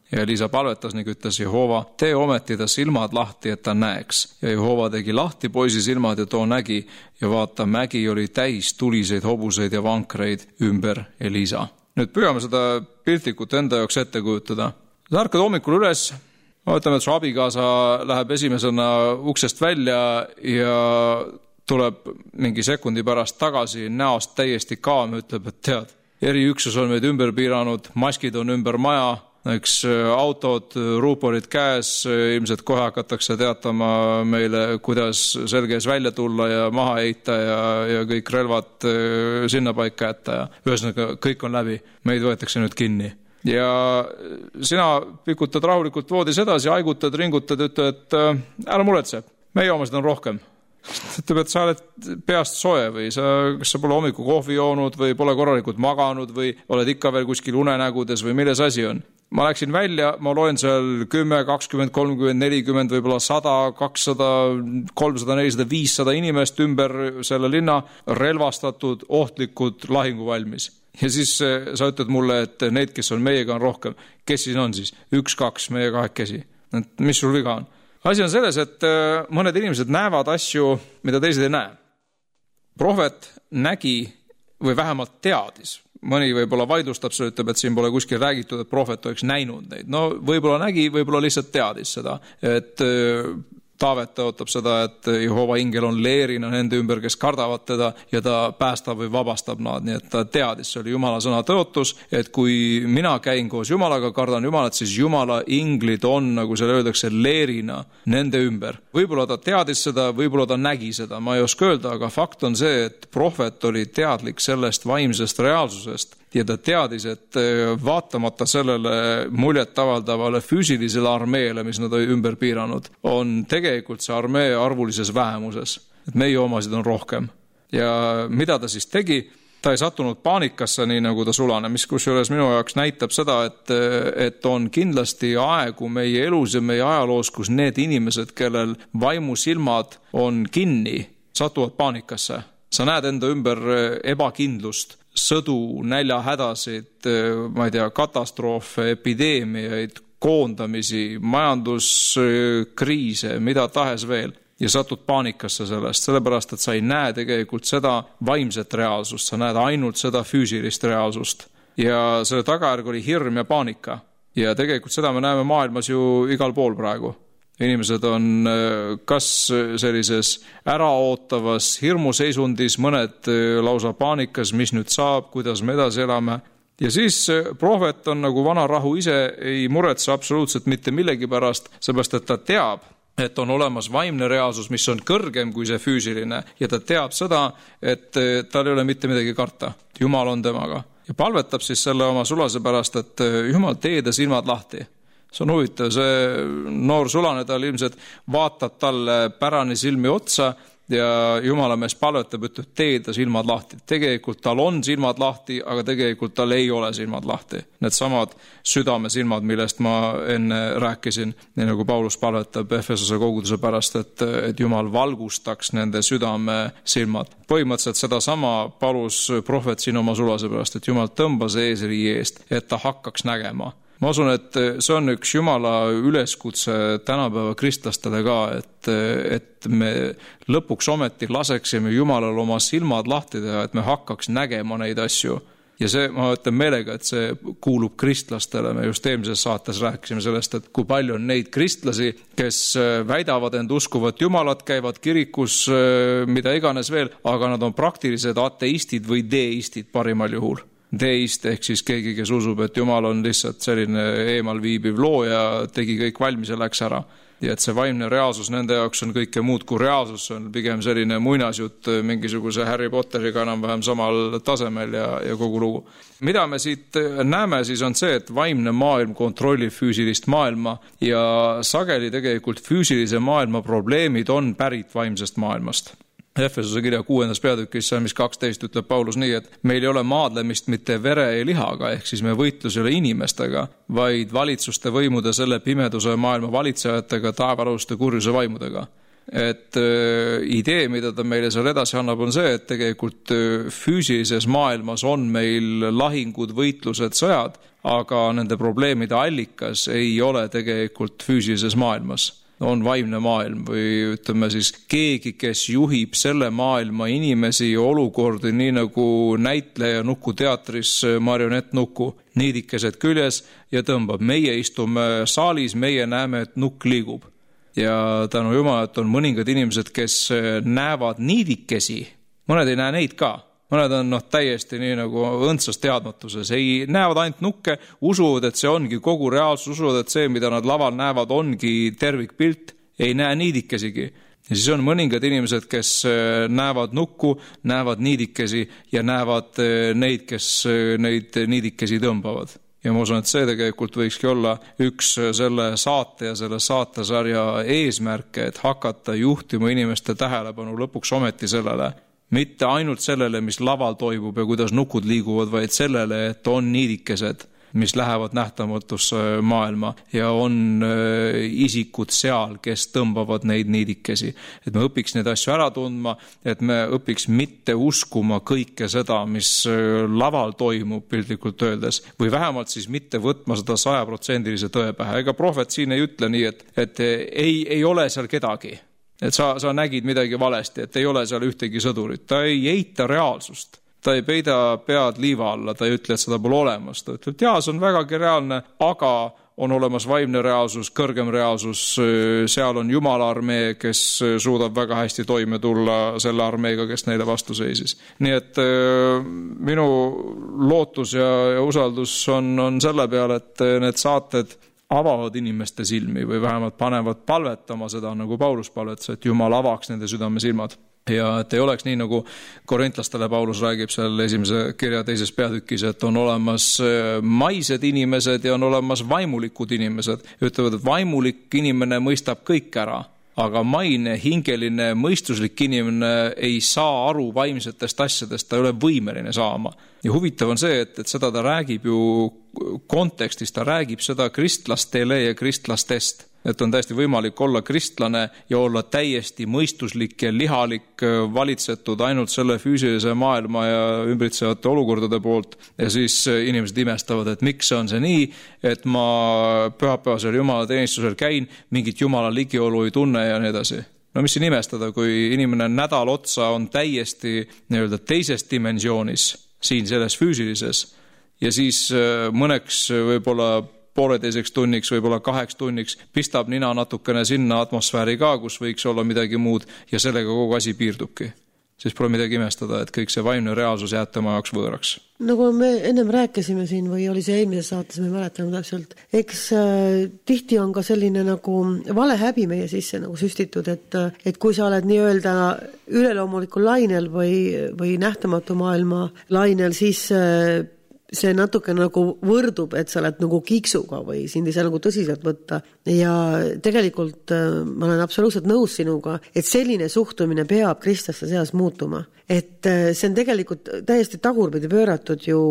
Ja Liisa palvetas ning ütles Jehova, tee ometi ta silmad lahti, et ta näeks. Ja Jehova tegi lahti poisi silmad ja too nägi ja vaata, mägi oli täis tuliseid hobuseid ja vankreid ümber Elisa. Nüüd püüame seda piltlikult enda jaoks ette kujutada. Sa ärkad hommikul üles, ütleme, et su abikaasa läheb esimesena uksest välja ja tuleb mingi sekundi pärast tagasi, näost täiesti kaam ja ütleb, et tead, eriüksus on meid ümber piiranud, maskid on ümber maja, eks autod, ruuporid käes, ilmselt kohe hakatakse teatama meile, kuidas selgees välja tulla ja maha heita ja, ja kõik relvad sinna paika jätta ja ühesõnaga kõik on läbi, meid võetakse nüüd kinni. Ja sina pikutad rahulikult voodis edasi, haigutad, ringutad, ütled, et ära muretse, meie omasid on rohkem. Ütleb, et sa oled peast soe või sa, kas sa pole hommiku kohvi joonud või pole korralikult maganud või oled ikka veel kuskil unenägudes või milles asi on. Ma läksin välja, ma loen seal kümme, kakskümmend, kolmkümmend, nelikümmend, võib-olla sada, kakssada, kolmsada, nelisada, viissada inimest ümber selle linna relvastatud, ohtlikud, lahinguvalmis. Ja siis sa ütled mulle, et need, kes on meiega, on rohkem. Kes siis on siis? Üks, kaks, meie kahekesi. Mis sul viga on? Asi on selles, et mõned inimesed näevad asju, mida teised ei näe. Prohvet nägi või vähemalt teadis. Mõni võib-olla vaidlustab, see ütleb, et siin pole kuskil räägitud, et prohvet oleks näinud neid. No võib-olla nägi, võib-olla lihtsalt teadis seda, et Taavet ootab seda, et Jehova ingel on leerina nende ümber, kes kardavad teda ja ta päästab või vabastab nad. Nii et ta teadis, see oli Jumala sõna tõotus, et kui mina käin koos Jumalaga, kardan Jumalat, siis Jumala inglid on, nagu seal öeldakse, leerina nende ümber. Võib-olla ta teadis seda, võib-olla ta nägi seda, ma ei oska öelda, aga fakt on see, et prohvet oli teadlik sellest vaimsest reaalsusest ja ta teadis, et vaatamata sellele muljet avaldavale füüsilisele armeele, mis nad ümber piiranud, on tegelikult see armee arvulises vähemuses. Et meie omasid on rohkem. Ja mida ta siis tegi? Ta ei sattunud paanikasse nii nagu ta sulane, mis kusjuures minu jaoks näitab seda, et, et on kindlasti aegu meie elus ja meie ajaloos, kus need inimesed, kellel vaimusilmad on kinni, satuvad paanikasse. Sa näed enda ümber ebakindlust, sõdu, näljahädasid, ma ei tea, katastroofe, epideemiaid, koondamisi, majanduskriise, mida tahes veel. Ja satud paanikasse sellest, sellepärast, et sa ei näe tegelikult seda vaimset reaalsust, sa näed ainult seda füüsilist reaalsust. Ja selle tagajärg oli hirm ja paanika. Ja tegelikult seda me näeme maailmas ju igal pool praegu. Inimesed on kas sellises äraootavas hirmuseisundis, mõned lausa paanikas, mis nüüd saab, kuidas me edasi elame. Ja siis prohvet on nagu vana rahu ise, ei muretse absoluutselt mitte millegi pärast, seepärast, et ta teab, et on olemas vaimne reaalsus, mis on kõrgem kui see füüsiline. Ja ta teab seda, et tal ei ole mitte midagi karta. Jumal on temaga. Ja palvetab siis selle oma sulase pärast, et Jumal tee ta silmad lahti. See on huvitav, see noor sulane tal ilmselt vaatab talle pärani silmi otsa ja Jumalamees palvetab, ütleb, tee ta silmad lahti. Tegelikult tal on silmad lahti, aga tegelikult tal ei ole silmad lahti. Need samad südame silmad, millest ma enne rääkisin, nii nagu Paulus palvetab Efesose koguduse pärast, et, et Jumal valgustaks nende südame silmad. Põhimõtteliselt seda sama Paulus prohvet siin oma sulase pärast, et Jumal tõmbas eesriie eest, et ta hakkaks nägema. Ma usun, et see on üks Jumala üleskutse tänapäeva kristlastele ka, et, et me lõpuks ometi laseksime Jumalal oma silmad lahti teha, et me hakkaks nägema neid asju. Ja see, ma ütlen meelega, et see kuulub kristlastele. Me just eelmises saates rääkisime sellest, et kui palju on neid kristlasi, kes väidavad end uskuvat Jumalat, käivad kirikus, mida iganes veel, aga nad on praktilised ateistid või deistid parimal juhul. Deist ehk siis keegi, kes usub, et Jumal on lihtsalt selline eemal viibiv looja, tegi kõik valmis ja läks ära. Ja et see vaimne reaalsus nende jaoks on kõike muud kui reaalsus, on pigem selline muinasjutt mingisuguse Harry Potteriga enam-vähem samal tasemel ja, ja kogu lugu. Mida me siit näeme, siis on see, et vaimne maailm kontrollib füüsilist maailma ja sageli tegelikult füüsilise maailma probleemid on pärit vaimsest maailmast. Efesose kirja kuuendas peatükis, mis kaksteist ütleb Paulus nii, et meil ei ole maadlemist mitte vere ja lihaga, ehk siis me võitlus ei ole inimestega, vaid valitsuste võimude selle pimeduse maailma valitsejatega, taevaluste kurjuse vaimudega. et äh, idee, mida ta meile seal edasi annab, on see, et tegelikult äh, füüsilises maailmas on meil lahingud, võitlused, sõjad, aga nende probleemide allikas ei ole tegelikult füüsilises maailmas. On vaimne maailm või ütleme siis keegi, kes juhib selle maailma inimesi ja olukordi, nii nagu näitleja nukuteatris marionettnuku, niidikesed küljes ja tõmbab. Meie istume saalis, meie näeme, et nukk liigub. Ja tänu Jumal, et on mõningad inimesed, kes näevad niidikesi, mõned ei näe neid ka. Mõned on noh, täiesti nii nagu õndsas teadmatuses, ei näevad ainult nukke, usuvad, et see ongi kogu reaalsus, usuvad, et see, mida nad laval näevad, ongi tervikpilt, ei näe niidikesigi. Ja siis on mõningad inimesed, kes näevad nukku, näevad niidikesi ja näevad neid, kes neid niidikesi tõmbavad. Ja ma usun, et see tegelikult võikski olla üks selle saate ja selle saatesarja eesmärke, et hakata juhtima inimeste tähelepanu lõpuks ometi sellele, mitte ainult sellele, mis laval toimub ja kuidas nukud liiguvad, vaid sellele, et on niidikesed, mis lähevad nähtamatusse maailma ja on isikud seal, kes tõmbavad neid niidikesi. Et me õpiks neid asju ära tundma, et me õpiks mitte uskuma kõike seda, mis laval toimub piltlikult öeldes, või vähemalt siis mitte võtma seda sajaprotsendilise tõe pähe. Ega prohvet siin ei ütle nii, et, et ei, ei ole seal kedagi. Et sa, sa nägid midagi valesti, et ei ole seal ühtegi sõdurit. Ta ei eita reaalsust. Ta ei peida pead liiva alla, ta ei ütle, et seda pole olemas. Ta ütleb, et jaa, see on vägagi reaalne, aga on olemas vaimne reaalsus, kõrgem reaalsus, seal on Jumala armee, kes suudab väga hästi toime tulla selle armeega, kes neile vastu seisis. Nii et minu lootus ja, ja usaldus on, on selle peale, et need saated avavad inimeste silmi või vähemalt panevad palvetama seda, nagu Paulus palvetas, et Jumal avaks nende südame silmad. Ja et ei oleks nii, nagu korintlastele Paulus räägib seal esimese kirja teises peatükis, et on olemas maised inimesed ja on olemas vaimulikud inimesed. Ütlevad, et vaimulik inimene mõistab kõik ära, aga maine, hingeline, mõistuslik inimene ei saa aru vaimsetest asjadest, ta ei ole võimeline saama. Ja huvitav on see, et, et seda ta räägib ju kontekstis, ta räägib seda kristlastele ja kristlastest. Et on täiesti võimalik olla kristlane ja olla täiesti mõistuslik ja lihalik, valitsetud ainult selle füüsilise maailma ja ümbritsevate olukordade poolt. Ja siis inimesed imestavad, et miks on see nii, et ma pühapäevasel Jumala teenistusel käin, mingit Jumala ligiolu ei tunne ja nii edasi. No mis siin imestada, kui inimene nädal otsa on täiesti nii-öelda teises dimensioonis, siin selles füüsilises, ja siis mõneks võib-olla pooleteiseks tunniks, võib-olla kaheks tunniks, pistab nina natukene sinna atmosfääri ka, kus võiks olla midagi muud ja sellega kogu asi piirdubki. Siis pole midagi imestada, et kõik see vaimne reaalsus jääb tema jaoks võõraks. Nagu me ennem rääkisime siin või oli see eelmises saates, me mäletame täpselt, eks äh, tihti on ka selline nagu vale häbi meie sisse nagu süstitud, et, et kui sa oled nii-öelda üleloomulikul lainel või, või nähtamatu maailma lainel, siis äh, see natuke nagu võrdub, et sa oled nagu kiiksuga või sind ei saa nagu tõsiselt võtta. Ja tegelikult ma olen absoluutselt nõus sinuga, et selline suhtumine peab kristlaste seas muutuma. Et see on tegelikult täiesti tagurpidi pööratud ju,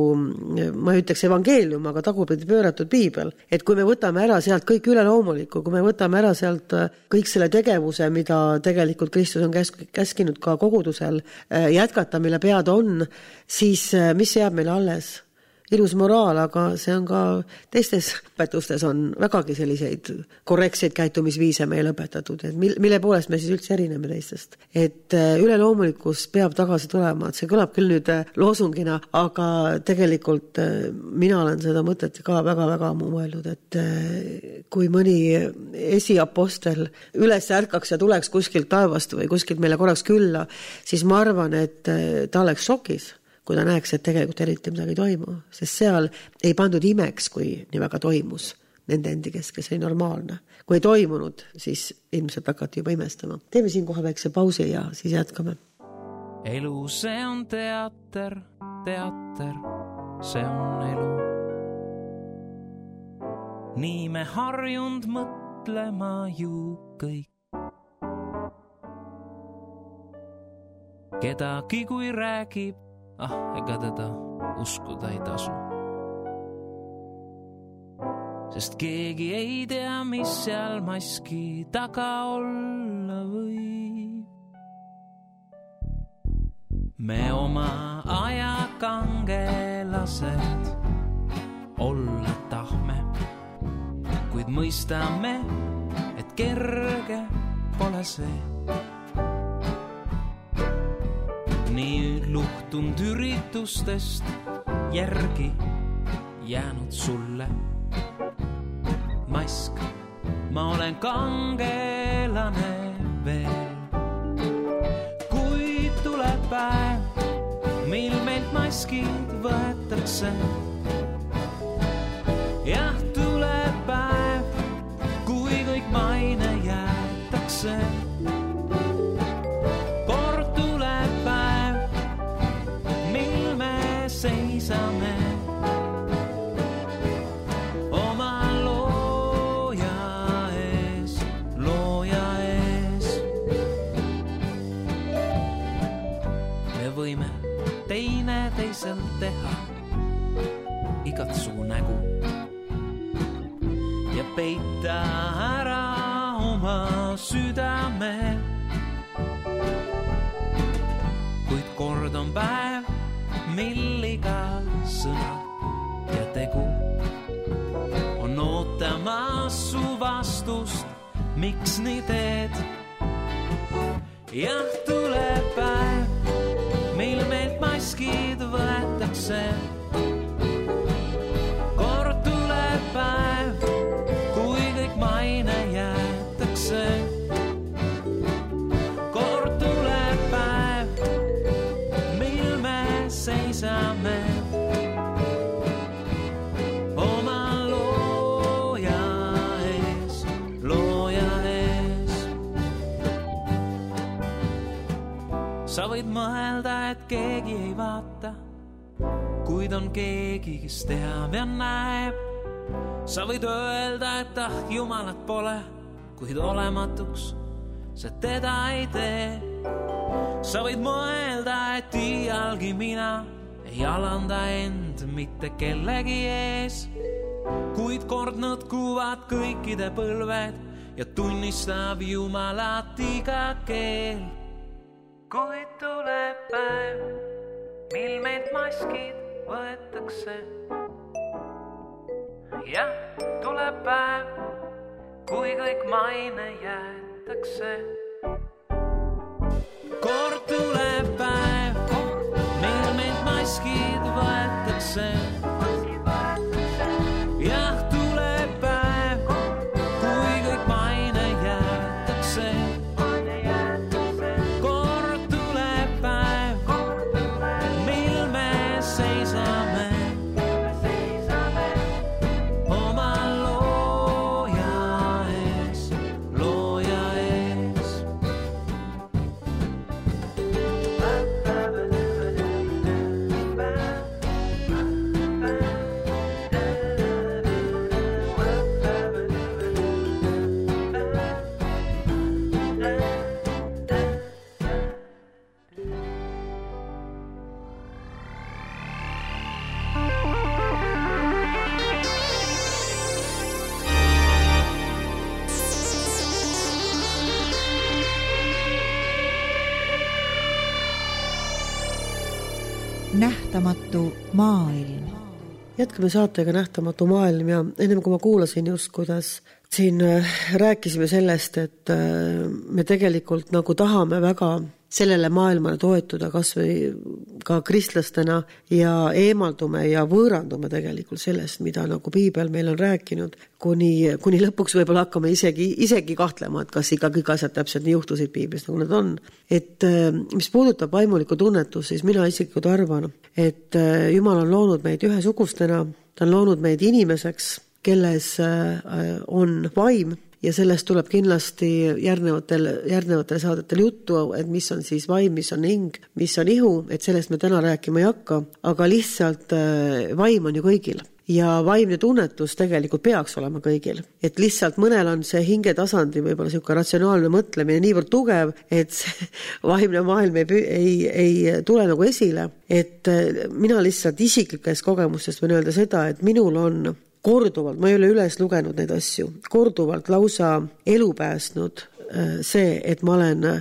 ma ütleks evangeelium, aga tagurpidi pööratud piibel. Et kui me võtame ära sealt kõik üleloomulikku, kui me võtame ära sealt kõik selle tegevuse, mida tegelikult Kristus on käskinud ka kogudusel jätkata, mille pead on, siis mis jääb meile alles? Ilus moraal, aga see on ka teistes õpetustes on vägagi selliseid korrektseid käitumisviise meile õpetatud, et mille poolest me siis üldse erineme teistest. Et üleloomulikkus peab tagasi tulema, et see kõlab küll nüüd loosungina, aga tegelikult mina olen seda mõtet ka väga-väga ammu mõelnud, et kui mõni esiapostel üles ärkaks ja tuleks kuskilt taevast või kuskilt meile korraks külla, siis ma arvan, et ta oleks šokis, kui ta näeks, et tegelikult eriti midagi toimu, sest seal ei pandud imeks, kui nii väga toimus nende endi kes, kes oli normaalne. Kui ei toimunud, siis ilmselt hakati juba imestama. Teeme siin kohe väikse pausi ja siis jätkame. Elu, see on teater, teater, see on elu. Nii me harjund mõtlema ju kõik. Kedagi kui räägib, ah, ega teda uskuda ei tasu. Sest keegi ei tea, mis seal maski taga olla või. me oma aja kangelased olla tahme, kuid mõistame, et kerge pole see. Nii luhtunud üritustest järgi jäänud sulle mask, ma olen kangelane veel. Kuid tuleb päev, mil meilt maskid võetakse. Jah, tuleb päev, kui kõik maine jäetakse. Kord tuleb päev, mil me seisame oma looja ees, looja ees. Me võime teine teisel teha igat suu nägu ja peita ära oma südame. Kuid kord on päev, mil iga sõna ja tegu on ootamas su vastust, miks nii teed. Jah, tuleb päev, mil meilt maskid võetakse. Kord tuleb päev, kui kõik maine jäetakse. Kord tuleb päev, mil me seisame oma looja ees, looja ees. Sa võid mõelda, et keegi ei vaata, kuid on keegi, kes teab ja näeb. Sa võid öelda, et ah, jumalat pole, kuid olematuks sa teda ei tee. Sa võid mõelda, et iialgi mina ei alanda end mitte kellegi ees, kuid kord nõtkuvad kõikide põlved ja tunnistab Jumalat iga keel. Kuid tuleb päev, mil meilt maskid võetakse. Jah, tuleb päev, kui kõik maine jäetakse. Kord tuleb päev, mil meilt maskid võetakse. Jah, tuleb päev, kui kõik maine jäetakse. Kord tuleb päev, mil me seisame oma looja ees, looja ees. Nähtamatu maailm. Jätkame saatega Nähtamatu maailm ja ennem kui ma kuulasin just, kuidas siin rääkisime sellest, et me tegelikult nagu tahame väga sellele maailmale toetuda kas või ka kristlastena ja eemaldume ja võõrandume tegelikult sellest, mida nagu piibel meil on rääkinud, kuni, kuni lõpuks võib-olla hakkame isegi, isegi kahtlema, et kas ikka kõik asjad täpselt nii juhtusid piiblis, nagu need on. Et mis puudutab vaimulikku tunnetust, siis mina isiklikult arvan, et Jumal on loonud meid ühesugustena, ta on loonud meid inimeseks, kelles on vaim, ja sellest tuleb kindlasti järgnevatel, järgnevatel saadetel juttu, et mis on siis vaim, mis on hing, mis on ihu, et sellest me täna rääkima ei hakka, aga lihtsalt vaim on ju kõigil. Ja vaimne tunnetus tegelikult peaks olema kõigil. Et lihtsalt mõnel on see hinge tasandi võib-olla selline ratsionaalne mõtlemine niivõrd tugev, et see vaimne maailm ei, ei, ei tule nagu esile. Et mina lihtsalt isiklikest kogemustest võin öelda seda, et minul on korduvalt, ma ei ole üles lugenud neid asju, korduvalt lausa elu päästnud see, et ma olen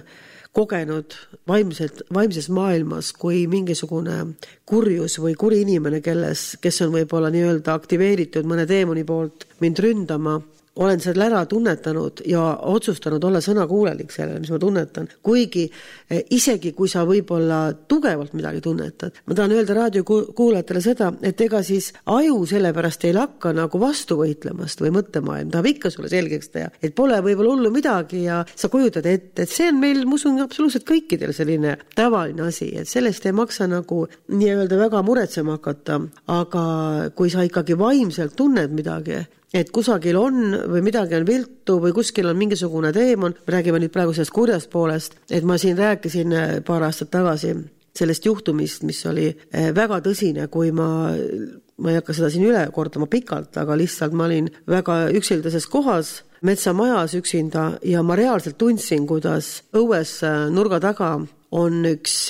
kogenud vaimselt, vaimses maailmas kui mingisugune kurjus või kuri inimene, kelles, kes on võib-olla nii-öelda aktiveeritud mõne teemoni poolt mind ründama, olen selle ära tunnetanud ja otsustanud olla sõnakuulelik sellele, mis ma tunnetan. Kuigi isegi kui sa võib-olla tugevalt midagi tunnetad, ma tahan öelda raadiokuulajatele seda, et ega siis aju sellepärast ei lakka nagu vastu võitlemast või mõttemaailm, tahab ikka sulle selgeks teha, et pole võib-olla hullu midagi ja sa kujutad ette, et see on meil, ma usun, absoluutselt kõikidel selline tavaline asi, et sellest ei maksa nagu nii-öelda väga muretsema hakata, aga kui sa ikkagi vaimselt tunned midagi, et kusagil on või midagi on viltu või kuskil on mingisugune teemon, me räägime nüüd praegu sellest kurjast poolest, et ma siin rääkisin paar aastat tagasi sellest juhtumist, mis oli väga tõsine, kui ma, ma ei hakka seda siin üle kordama pikalt, aga lihtsalt ma olin väga üksildases kohas, metsamajas üksinda ja ma reaalselt tundsin, kuidas õues nurga taga on üks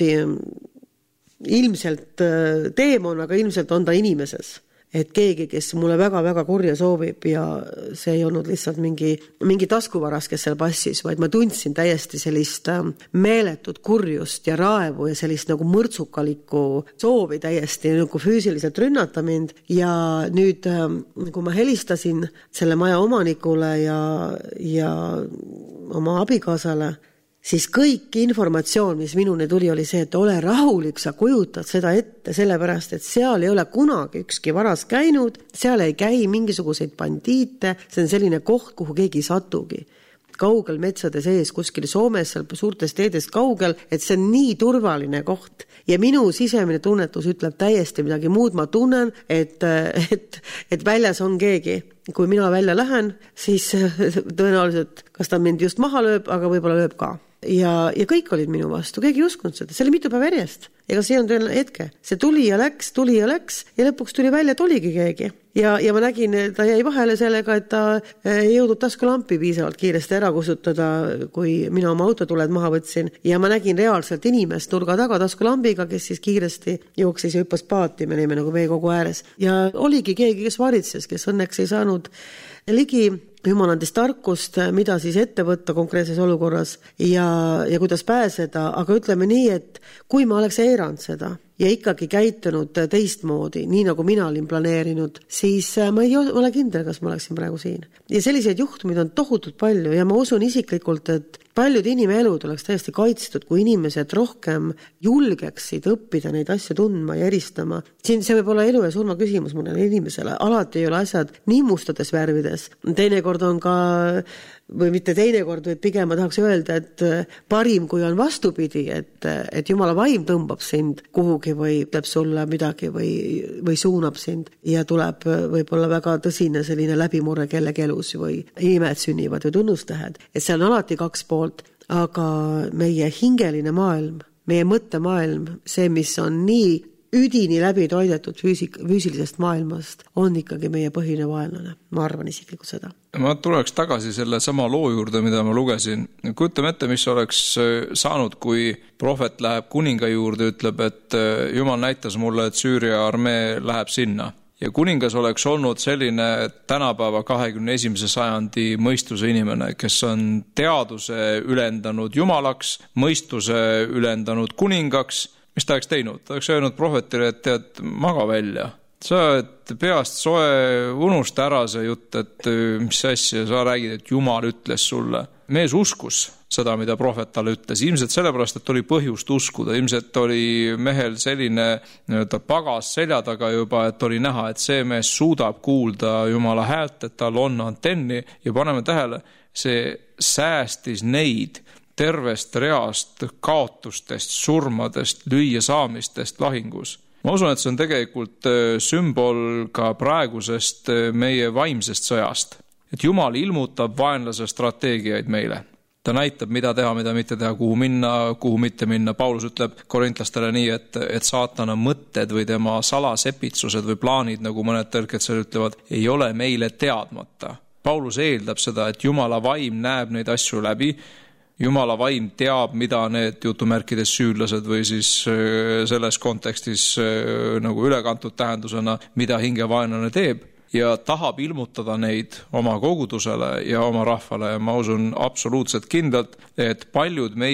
ilmselt teemon, aga ilmselt on ta inimeses. Et keegi, kes mulle väga-väga kurja soovib ja see ei olnud lihtsalt mingi, mingi taskuvaras, kes seal passis, vaid ma tundsin täiesti sellist meeletut kurjust ja raevu ja sellist nagu mõrtsukalikku soovi täiesti nagu füüsiliselt rünnata mind ja nüüd, kui ma helistasin selle maja omanikule ja, ja oma abikaasale, siis kõik informatsioon, mis minuni tuli, oli see, et ole rahulik, sa kujutad seda ette, sellepärast, et seal ei ole kunagi ükski varas käinud, seal ei käi mingisuguseid bandiite, see on selline koht, kuhu keegi ei satugi. Kaugel metsade sees, kuskil Soomes, seal suurtest teedest kaugel, et see on nii turvaline koht. Ja minu sisemine tunnetus ütleb täiesti midagi muud, ma tunnen, et, et, et väljas on keegi. Kui mina välja lähen, siis tõenäoliselt, kas ta mind just maha lööb, aga võib-olla lööb ka. Ja, ja kõik olid minu vastu, keegi ei uskunud seda, see oli mitu päeva järjest, ega see on tõenäoliselt hetke, see tuli ja läks, tuli ja läks ja lõpuks tuli välja, et oligi keegi ja, ja ma nägin, ta jäi vahele sellega, et ta ei jõudnud taskulampi piisavalt kiiresti ära kustutada, kui mina oma autotuled maha võtsin ja ma nägin reaalselt inimest nurga taga taskulambiga, kes siis kiiresti jooksis ja hüppas paati, me näime nagu veekogu ääres ja oligi keegi, kes varitses, kes õnneks ei saanud ligi jumalandist tarkust, mida siis ette võtta konkreetses olukorras ja, ja kuidas pääseda, aga ütleme nii, et kui ma oleks eiranud seda ja ikkagi käitunud teistmoodi, nii nagu mina olin planeerinud, siis ma ei ole kindel, kas ma oleksin praegu siin. Ja selliseid juhtumid on tohutult palju ja ma usun isiklikult, et paljud inimelud oleks täiesti kaitstud, kui inimesed rohkem julgeksid õppida neid asju tundma ja eristama. Siin see võib olla elu ja surma küsimus mõnele inimesele. Alati ei ole asjad nii mustades värvides. Teinekord on ka, või mitte teinekord, või pigem ma tahaks öelda, et parim kui on vastupidi, et, et Jumala vaim tõmbab sind kuhugi või teeb sulle midagi või, või suunab sind ja tuleb võib-olla väga tõsine selline läbimurre kellegi elus või imed sünnivad või tunnustähed. Et see on alati kaks poolt, aga meie hingeline maailm, meie mõttemaailm, see, mis on nii üdini läbi toidetud füüsik, füüsilisest maailmast, on ikkagi meie põhine vaenlane. Ma arvan isiklikult seda. Ma tuleks tagasi selle sama loo juurde, mida ma lugesin. Kujutame ette, mis oleks saanud, kui prohvet läheb kuninga juurde, ütleb, et Jumal näitas mulle, et Süüria armee läheb sinna. Ja kuningas oleks olnud selline tänapäeva kahekümne esimese sajandi mõistuse inimene, kes on teaduse ülendanud jumalaks, mõistuse ülendanud kuningaks. Mis ta oleks teinud? Ta oleks öelnud prohvetile, et tead, maga välja. Sa et peast soe, unusta ära see jutt, et mis asja, sa räägid, et Jumal ütles sulle. Mees uskus seda, mida prohvet talle ütles. Ilmselt sellepärast, et oli põhjust uskuda. Ilmselt oli mehel selline ta pagas selja taga juba, et oli näha, et see mees suudab kuulda Jumala häält, et tal on antenni ja paneme tähele, see säästis neid tervest reast kaotustest, surmadest, lüüa saamistest lahingus. Ma usun, et see on tegelikult sümbol ka praegusest meie vaimsest sõjast. Et Jumal ilmutab vaenlase strateegiaid meile. Ta näitab, mida teha, mida mitte teha, kuhu minna, kuhu mitte minna. Paulus ütleb korintlastele nii, et, et saatana mõtted või tema salasepitsused või plaanid, nagu mõned tõlked seal ütlevad, ei ole meile teadmata. Paulus eeldab seda, et Jumala vaim näeb neid asju läbi. Jumala vaim teab, mida need jutumärkides süüdlased või siis selles kontekstis nagu ülekantud tähendusena, mida hingevaenlane teeb ja tahab ilmutada neid oma kogudusele ja oma rahvale. Ja ma usun absoluutselt kindlalt, et paljud meie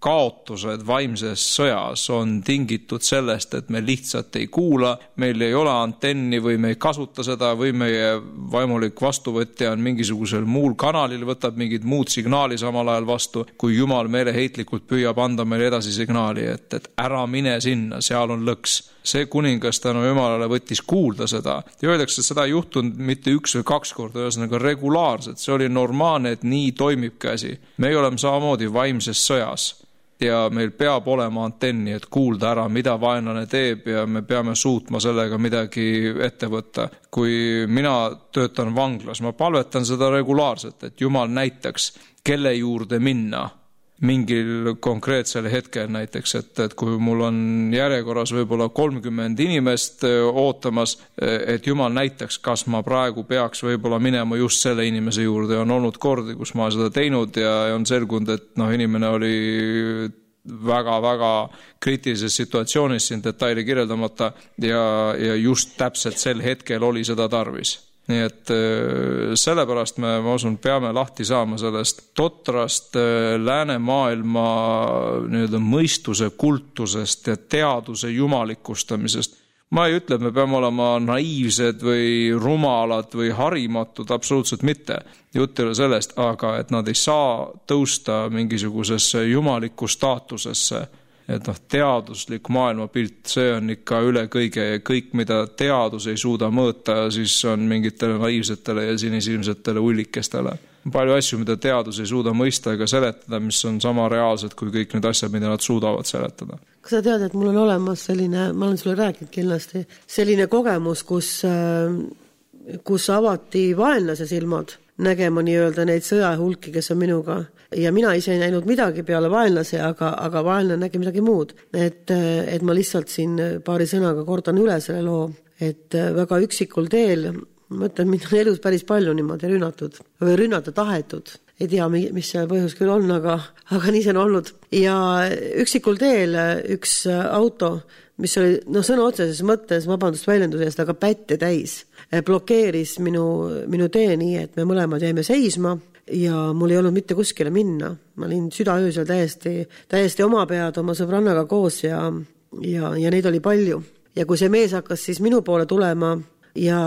kaotused vaimses sõjas on tingitud sellest, et me lihtsalt ei kuula, meil ei ole antenni või me ei kasuta seda või meie vaimulik vastuvõtja on mingisugusel muul kanalil, võtab mingid muud signaali samal ajal vastu, kui Jumal meeleheitlikult püüab anda meile edasi signaali, et, et ära mine sinna, seal on lõks. See kuningas tänu Jumalale võttis kuulda seda. Ja öeldakse, et seda ei juhtunud mitte üks või kaks korda, ühesõnaga regulaarselt. See oli normaalne, et nii toimib käsi. Me oleme samamoodi vaimses sõjas ja meil peab olema antenni, et kuulda ära, mida vaenlane teeb ja me peame suutma sellega midagi ette võtta. Kui mina töötan vanglas, ma palvetan seda regulaarselt, et Jumal näitaks, kelle juurde minna mingil konkreetsel hetkel näiteks, et, et kui mul on järjekorras võib-olla kolmkümmend inimest ootamas, et Jumal näitaks, kas ma praegu peaks võib-olla minema just selle inimese juurde. On olnud kordi, kus ma seda teinud ja on selgunud, et noh, inimene oli väga-väga kriitilises situatsioonis siin detaili kirjeldamata ja, ja just täpselt sel hetkel oli seda tarvis. Nii et sellepärast me, ma usun, peame lahti saama sellest totrast läänemaailma nii-öelda mõistuse kultusest ja teaduse jumalikustamisest. Ma ei ütle, et me peame olema naiivsed või rumalad või harimatud, absoluutselt mitte. Jutt ei ole sellest, aga et nad ei saa tõusta mingisugusesse jumalikku staatusesse. Et noh, teaduslik maailmapilt, see on ikka üle kõige ja kõik, mida teadus ei suuda mõõta, siis on mingitele naiivsetele ja sinisilmsetele ullikestele. Palju asju, mida teadus ei suuda mõista ega seletada, mis on sama reaalsed kui kõik need asjad, mida nad suudavad seletada. Kas sa tead, et mul on olemas selline, ma olen sulle rääkinud kindlasti, selline kogemus, kus, kus avati vaenlase silmad nägema nii-öelda neid sõjahulki, kes on minuga. Ja mina ise ei näinud midagi peale vaenlase, aga, aga vaenlane nägi midagi muud. Et, et ma lihtsalt siin paari sõnaga kordan üle selle loo, et väga üksikul teel, ma ütlen, mind on elus päris palju niimoodi rünnatud või rünnata tahetud. Ei tea, mis see põhjus küll on, aga, aga nii see on olnud. Ja üksikul teel üks auto, mis oli no, sõna otseses mõttes vabandust väljendusest, aga pätte täis, blokeeris minu, minu tee nii, et me mõlemad jäime seisma ja mul ei olnud mitte kuskile minna. Ma olin südaöösel täiesti, täiesti oma pead oma sõbrannaga koos ja, ja, ja neid oli palju. Ja kui see mees hakkas siis minu poole tulema ja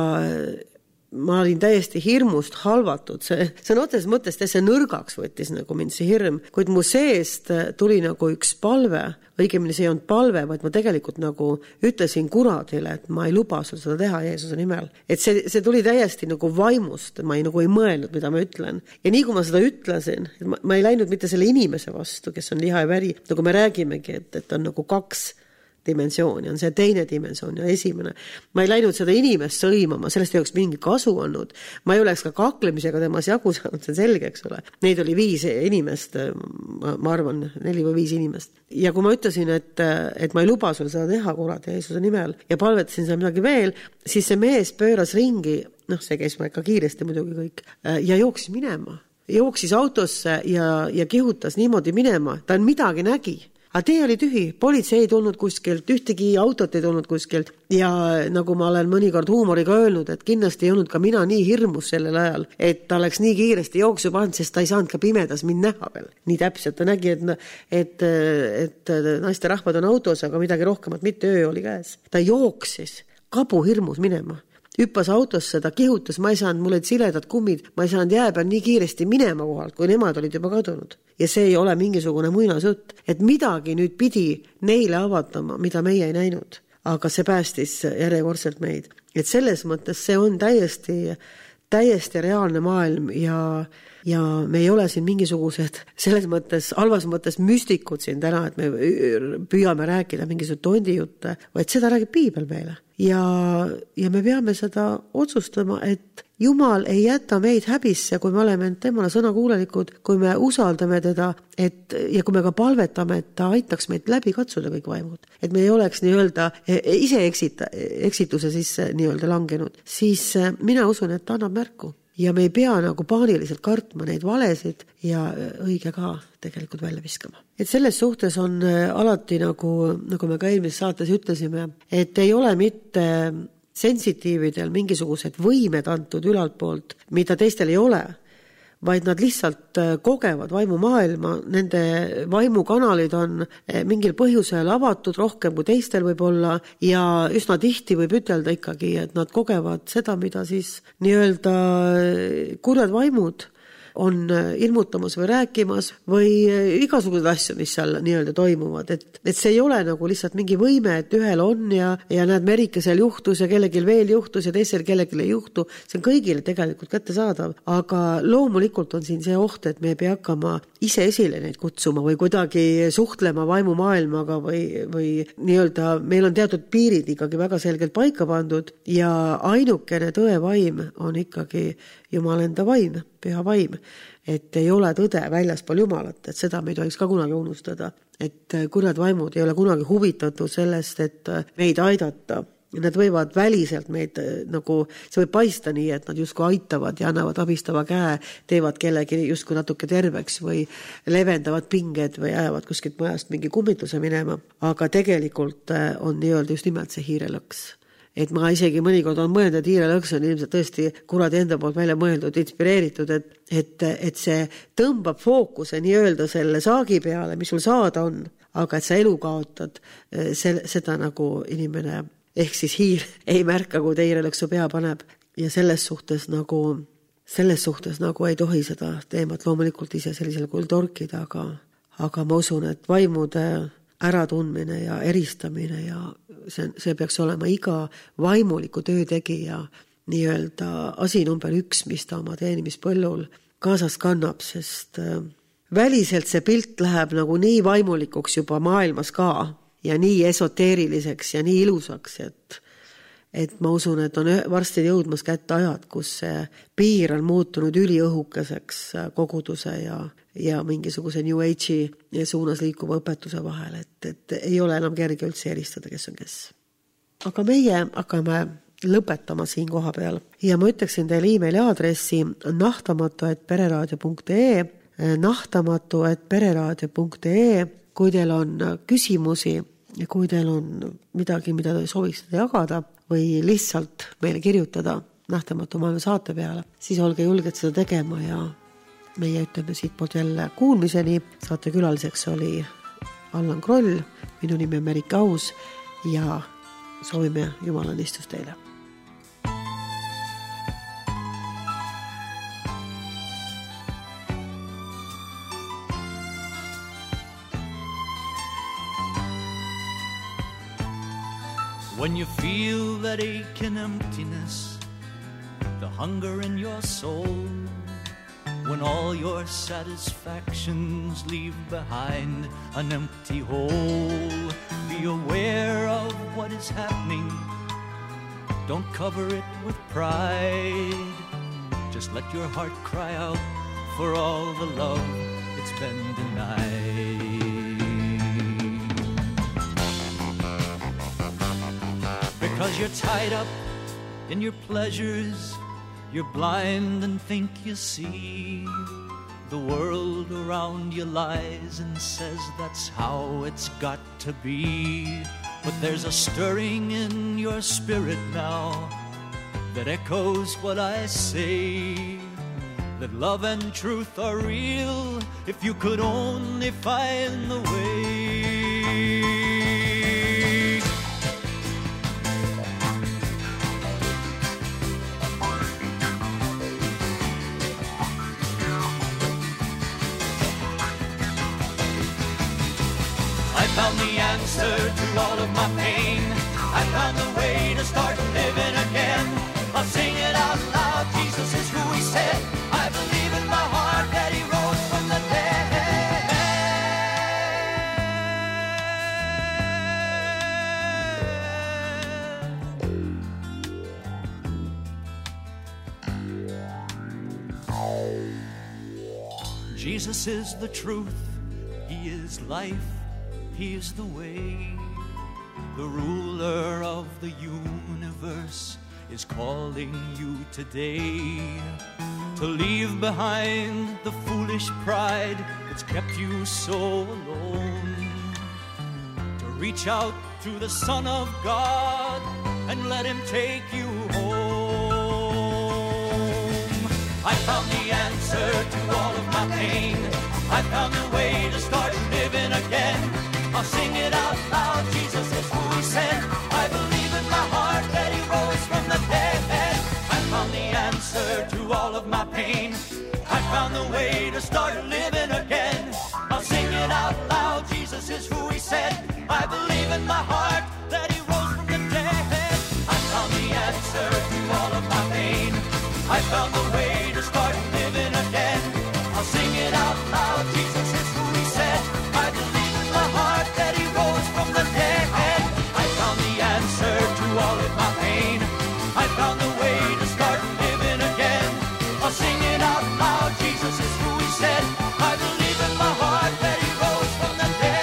ma olin täiesti hirmust halvatud. See, see on otseses mõttes see nõrgaks võttis nagu mind see hirm, kuid mu seest tuli nagu üks palve, õigemini see ei olnud palve, vaid ma tegelikult nagu ütlesin kuradile, et ma ei luba sul seda teha Jeesuse nimel. Et see, see tuli täiesti nagu vaimust, ma ei, nagu ei mõelnud, mida ma ütlen. Ja nii kui ma seda ütlesin, et ma, ma ei läinud mitte selle inimese vastu, kes on liha ja väri, nagu me räägimegi, et, et on nagu kaks dimensiooni, on see teine dimensioon ja esimene. Ma ei läinud seda inimest sõimama, sellest ei oleks mingi kasu olnud. Ma ei oleks ka kaklemisega temas jagu saanud, see on selge, eks ole. Neid oli viis inimest, ma, ma arvan, neli või viis inimest. Ja kui ma ütlesin, et, et ma ei luba sul seda teha, kurat, Jeesuse nimel, ja palvetasin seda midagi veel, siis see mees pööras ringi, noh, see käis ma ikka kiiresti muidugi kõik, ja jooksis minema. Jooksis autosse ja, ja kihutas niimoodi minema, ta midagi nägi. Aga tee oli tühi, politsei ei tulnud kuskilt, ühtegi autot ei tulnud kuskilt ja nagu ma olen mõnikord huumoriga öelnud, et kindlasti ei olnud ka mina nii hirmus sellel ajal, et ta oleks nii kiiresti jooksu pannud, sest ta ei saanud ka pimedas mind näha veel. Nii täpselt ta nägi, et, et, et naiste rahvad on autos, aga midagi rohkemat mitte öö oli käes. Ta jooksis kabu hirmus minema. Hüppas autosse, ta kihutas, ma ei saanud, mul olid siledad kummid, ma ei saanud jääpeal nii kiiresti minema kohalt, kui nemad olid juba kadunud. Ja see ei ole mingisugune muinasjutt, et midagi nüüd pidi neile avatama, mida meie ei näinud. Aga see päästis järjekordselt meid. Et selles mõttes see on täiesti, täiesti reaalne maailm ja, ja me ei ole siin mingisugused selles mõttes, halvas mõttes müstikud siin täna, et me püüame rääkida mingisugused tondijutte, vaid seda räägib Piibel meile. Ja, ja me peame seda otsustama, et Jumal ei jäta meid häbisse, kui me oleme temale sõnakuulelikud, kui me usaldame teda, et, ja kui me ka palvetame, et ta aitaks meid läbi katsuda kõik vaimud. Et me ei oleks nii-öelda ise eksita, eksituse sisse nii-öelda langenud. Siis mina usun, et ta annab märku. Ja me ei pea nagu paaniliselt kartma neid valesid ja õige ka tegelikult välja viskama. Et selles suhtes on alati nagu, nagu me ka eelmises saates ütlesime, et ei ole mitte sensitiividel mingisugused võimed antud ülalt poolt, mida teistel ei ole, vaid nad lihtsalt kogevad vaimumaailma, nende vaimukanalid on mingil põhjusel avatud rohkem kui teistel võib olla ja üsna tihti võib ütelda ikkagi, et nad kogevad seda, mida siis nii-öelda kurjad vaimud on ilmutamas või rääkimas või igasugused asju, mis seal nii-öelda toimuvad, et, et see ei ole nagu lihtsalt mingi võime, et ühel on ja, ja näed, Merikesel juhtus ja kellelgi veel juhtus ja teisel kellelgi ei juhtu, see on kõigile tegelikult kättesaadav, aga loomulikult on siin see oht, et me ei pea hakkama ise esile neid kutsuma või kuidagi suhtlema vaimumaailmaga või, või nii-öelda meil on teatud piirid ikkagi väga selgelt paika pandud ja ainukene tõe vaim on ikkagi Jumal enda vaim, püha vaim, et ei ole tõde väljaspool Jumalat, et seda me ei tohiks ka kunagi unustada, et kurjad vaimud ei ole kunagi huvitatud sellest, et meid aidata. Nad võivad väliselt meid, nagu see võib paista nii, et nad justkui aitavad ja annavad abistava käe, teevad kellegi justkui natuke terveks või levendavad pinged või ajavad kuskilt majast mingi kummituse minema, aga tegelikult on nii-öelda just nimelt see hiirelõks. Et ma isegi mõnikord on mõelnud, et hiirelõks on ilmselt tõesti kuradi enda poolt välja mõeldud, inspireeritud, et, et, et see tõmbab fookuse nii-öelda selle saagi peale, mis sul saada on, aga et sa elu kaotad, se, seda nagu inimene ehk siis hiir ei märka, kui ta hiirelõksu pea paneb ja selles suhtes nagu, selles suhtes nagu ei tohi seda teemat loomulikult ise sellisel kujul torkida, aga, aga ma usun, et vaimude äratundmine ja eristamine ja see, see peaks olema iga vaimuliku töötegija nii-öelda asi number üks, mis ta oma teenimispõllul kaasas kannab, sest väliselt see pilt läheb nagu nii vaimulikuks juba maailmas ka ja nii esoteeriliseks ja nii ilusaks, et et ma usun, et on varsti jõudmas kätte ajad, kus see piir on muutunud üliõhukeseks koguduse ja, ja mingisuguse New Age'i suunas liikuva õpetuse vahel, et, et ei ole enam kerge üldse eristada, kes on kes. Aga meie hakkame lõpetama siin koha peal ja ma ütleksin teile e-maili aadressi nahtamatu et pereraadio punkt ee nahtamatu et pereraadio punkt ee kui teil on küsimusi ja kui teil on midagi, mida te sooviksite jagada või lihtsalt meile kirjutada Nähtamatu maailma saate peale, siis olge julged seda tegema ja meie ütleme siit poolt jälle kuulmiseni. Saate külaliseks oli Allan Kroll, minu nimi on Merike Aus ja soovime Jumala õnnistust teile. When you feel that ache and emptiness, the hunger in your soul, when all your satisfactions leave behind an empty hole, be aware of what is happening. Don't cover it with pride. Just let your heart cry out for all the love it's been denied. Because you're tied up in your pleasures, you're blind and think you see. The world around you lies and says that's how it's got to be. But there's a stirring in your spirit now that echoes what I say, that love and truth are real if you could only find the way. I found the answer to all of my pain. I found the way to start living again. I'll sing it out loud, Jesus is who he said. I believe in my heart that he rose from the dead. Jesus is the truth, he is life, he is the way. The ruler of the universe is calling you today to leave behind the foolish pride that's kept you so alone, to reach out to the Son of God and let him take you home. I found the answer to found the way to start living again. I'll sing it out loud, Jesus is who he said. I believe in my heart that he rose from the dead. I found the answer to all of my pain. I found the way to start living again. I'll sing it out loud, Jesus is who he said. I believe in my heart that he rose from the dead. I found the answer to all of my pain. I found the way to start living again. I'll sing it out loud, Jesus is who he said. I believe in my heart that he rose from the dead.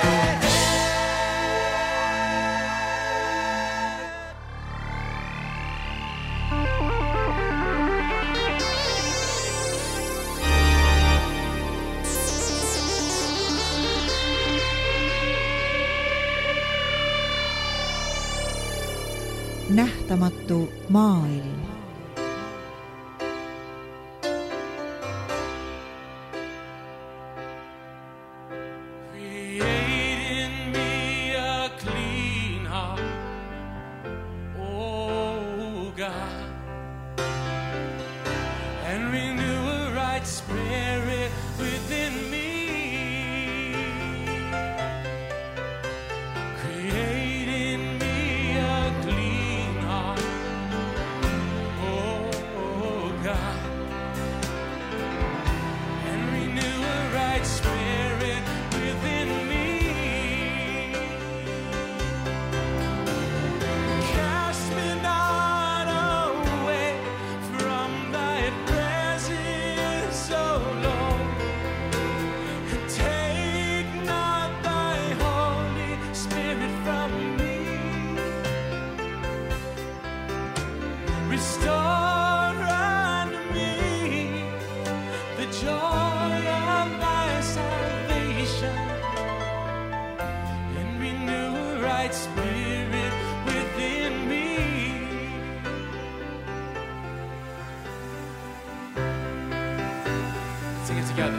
Nähtamatu maailm. Create in me a clean heart, oh God, and renew a right spirit within me. Create in me a clean heart, oh God, and renew a right spirit within me. Cast me not away from thy presence, O Lord. Take not thy Holy Spirit from me. Restore unto me the joy of thy salvation, and renew a right spirit within me. Sing it together.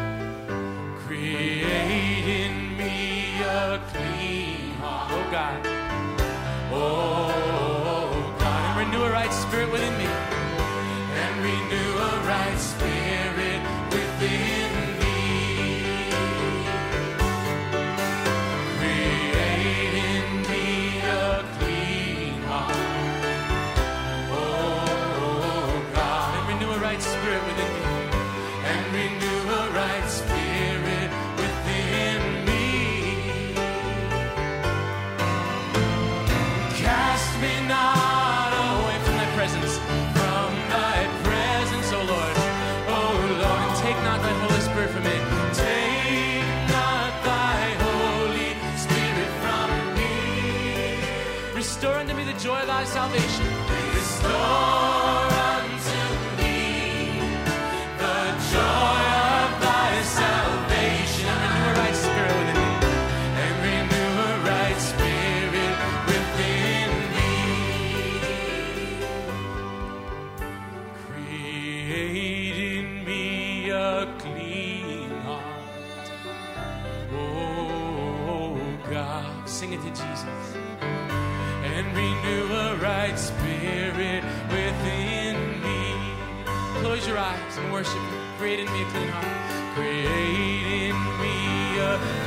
Create in me a clean heart, oh God, oh God, and renew a right spirit within me, and renew a right spirit within me. Create in me a clean heart, oh God, and renew a right spirit within me, and renew a right spirit within me. Cast me not away from thy presence, from thy presence, O Lord, O Lord, and take not thy Holy Spirit from me. Take not thy Holy Spirit from me. Restore unto me the joy of thy salvation. Restore unto me the joy of thy salvation, and renew a right spirit within me, and renew a right spirit within me. Create in me a clean heart, oh God. Sing it to Jesus. And renew a right spirit within me. Close your eyes and worship him. Create in me a clean heart. Create in me a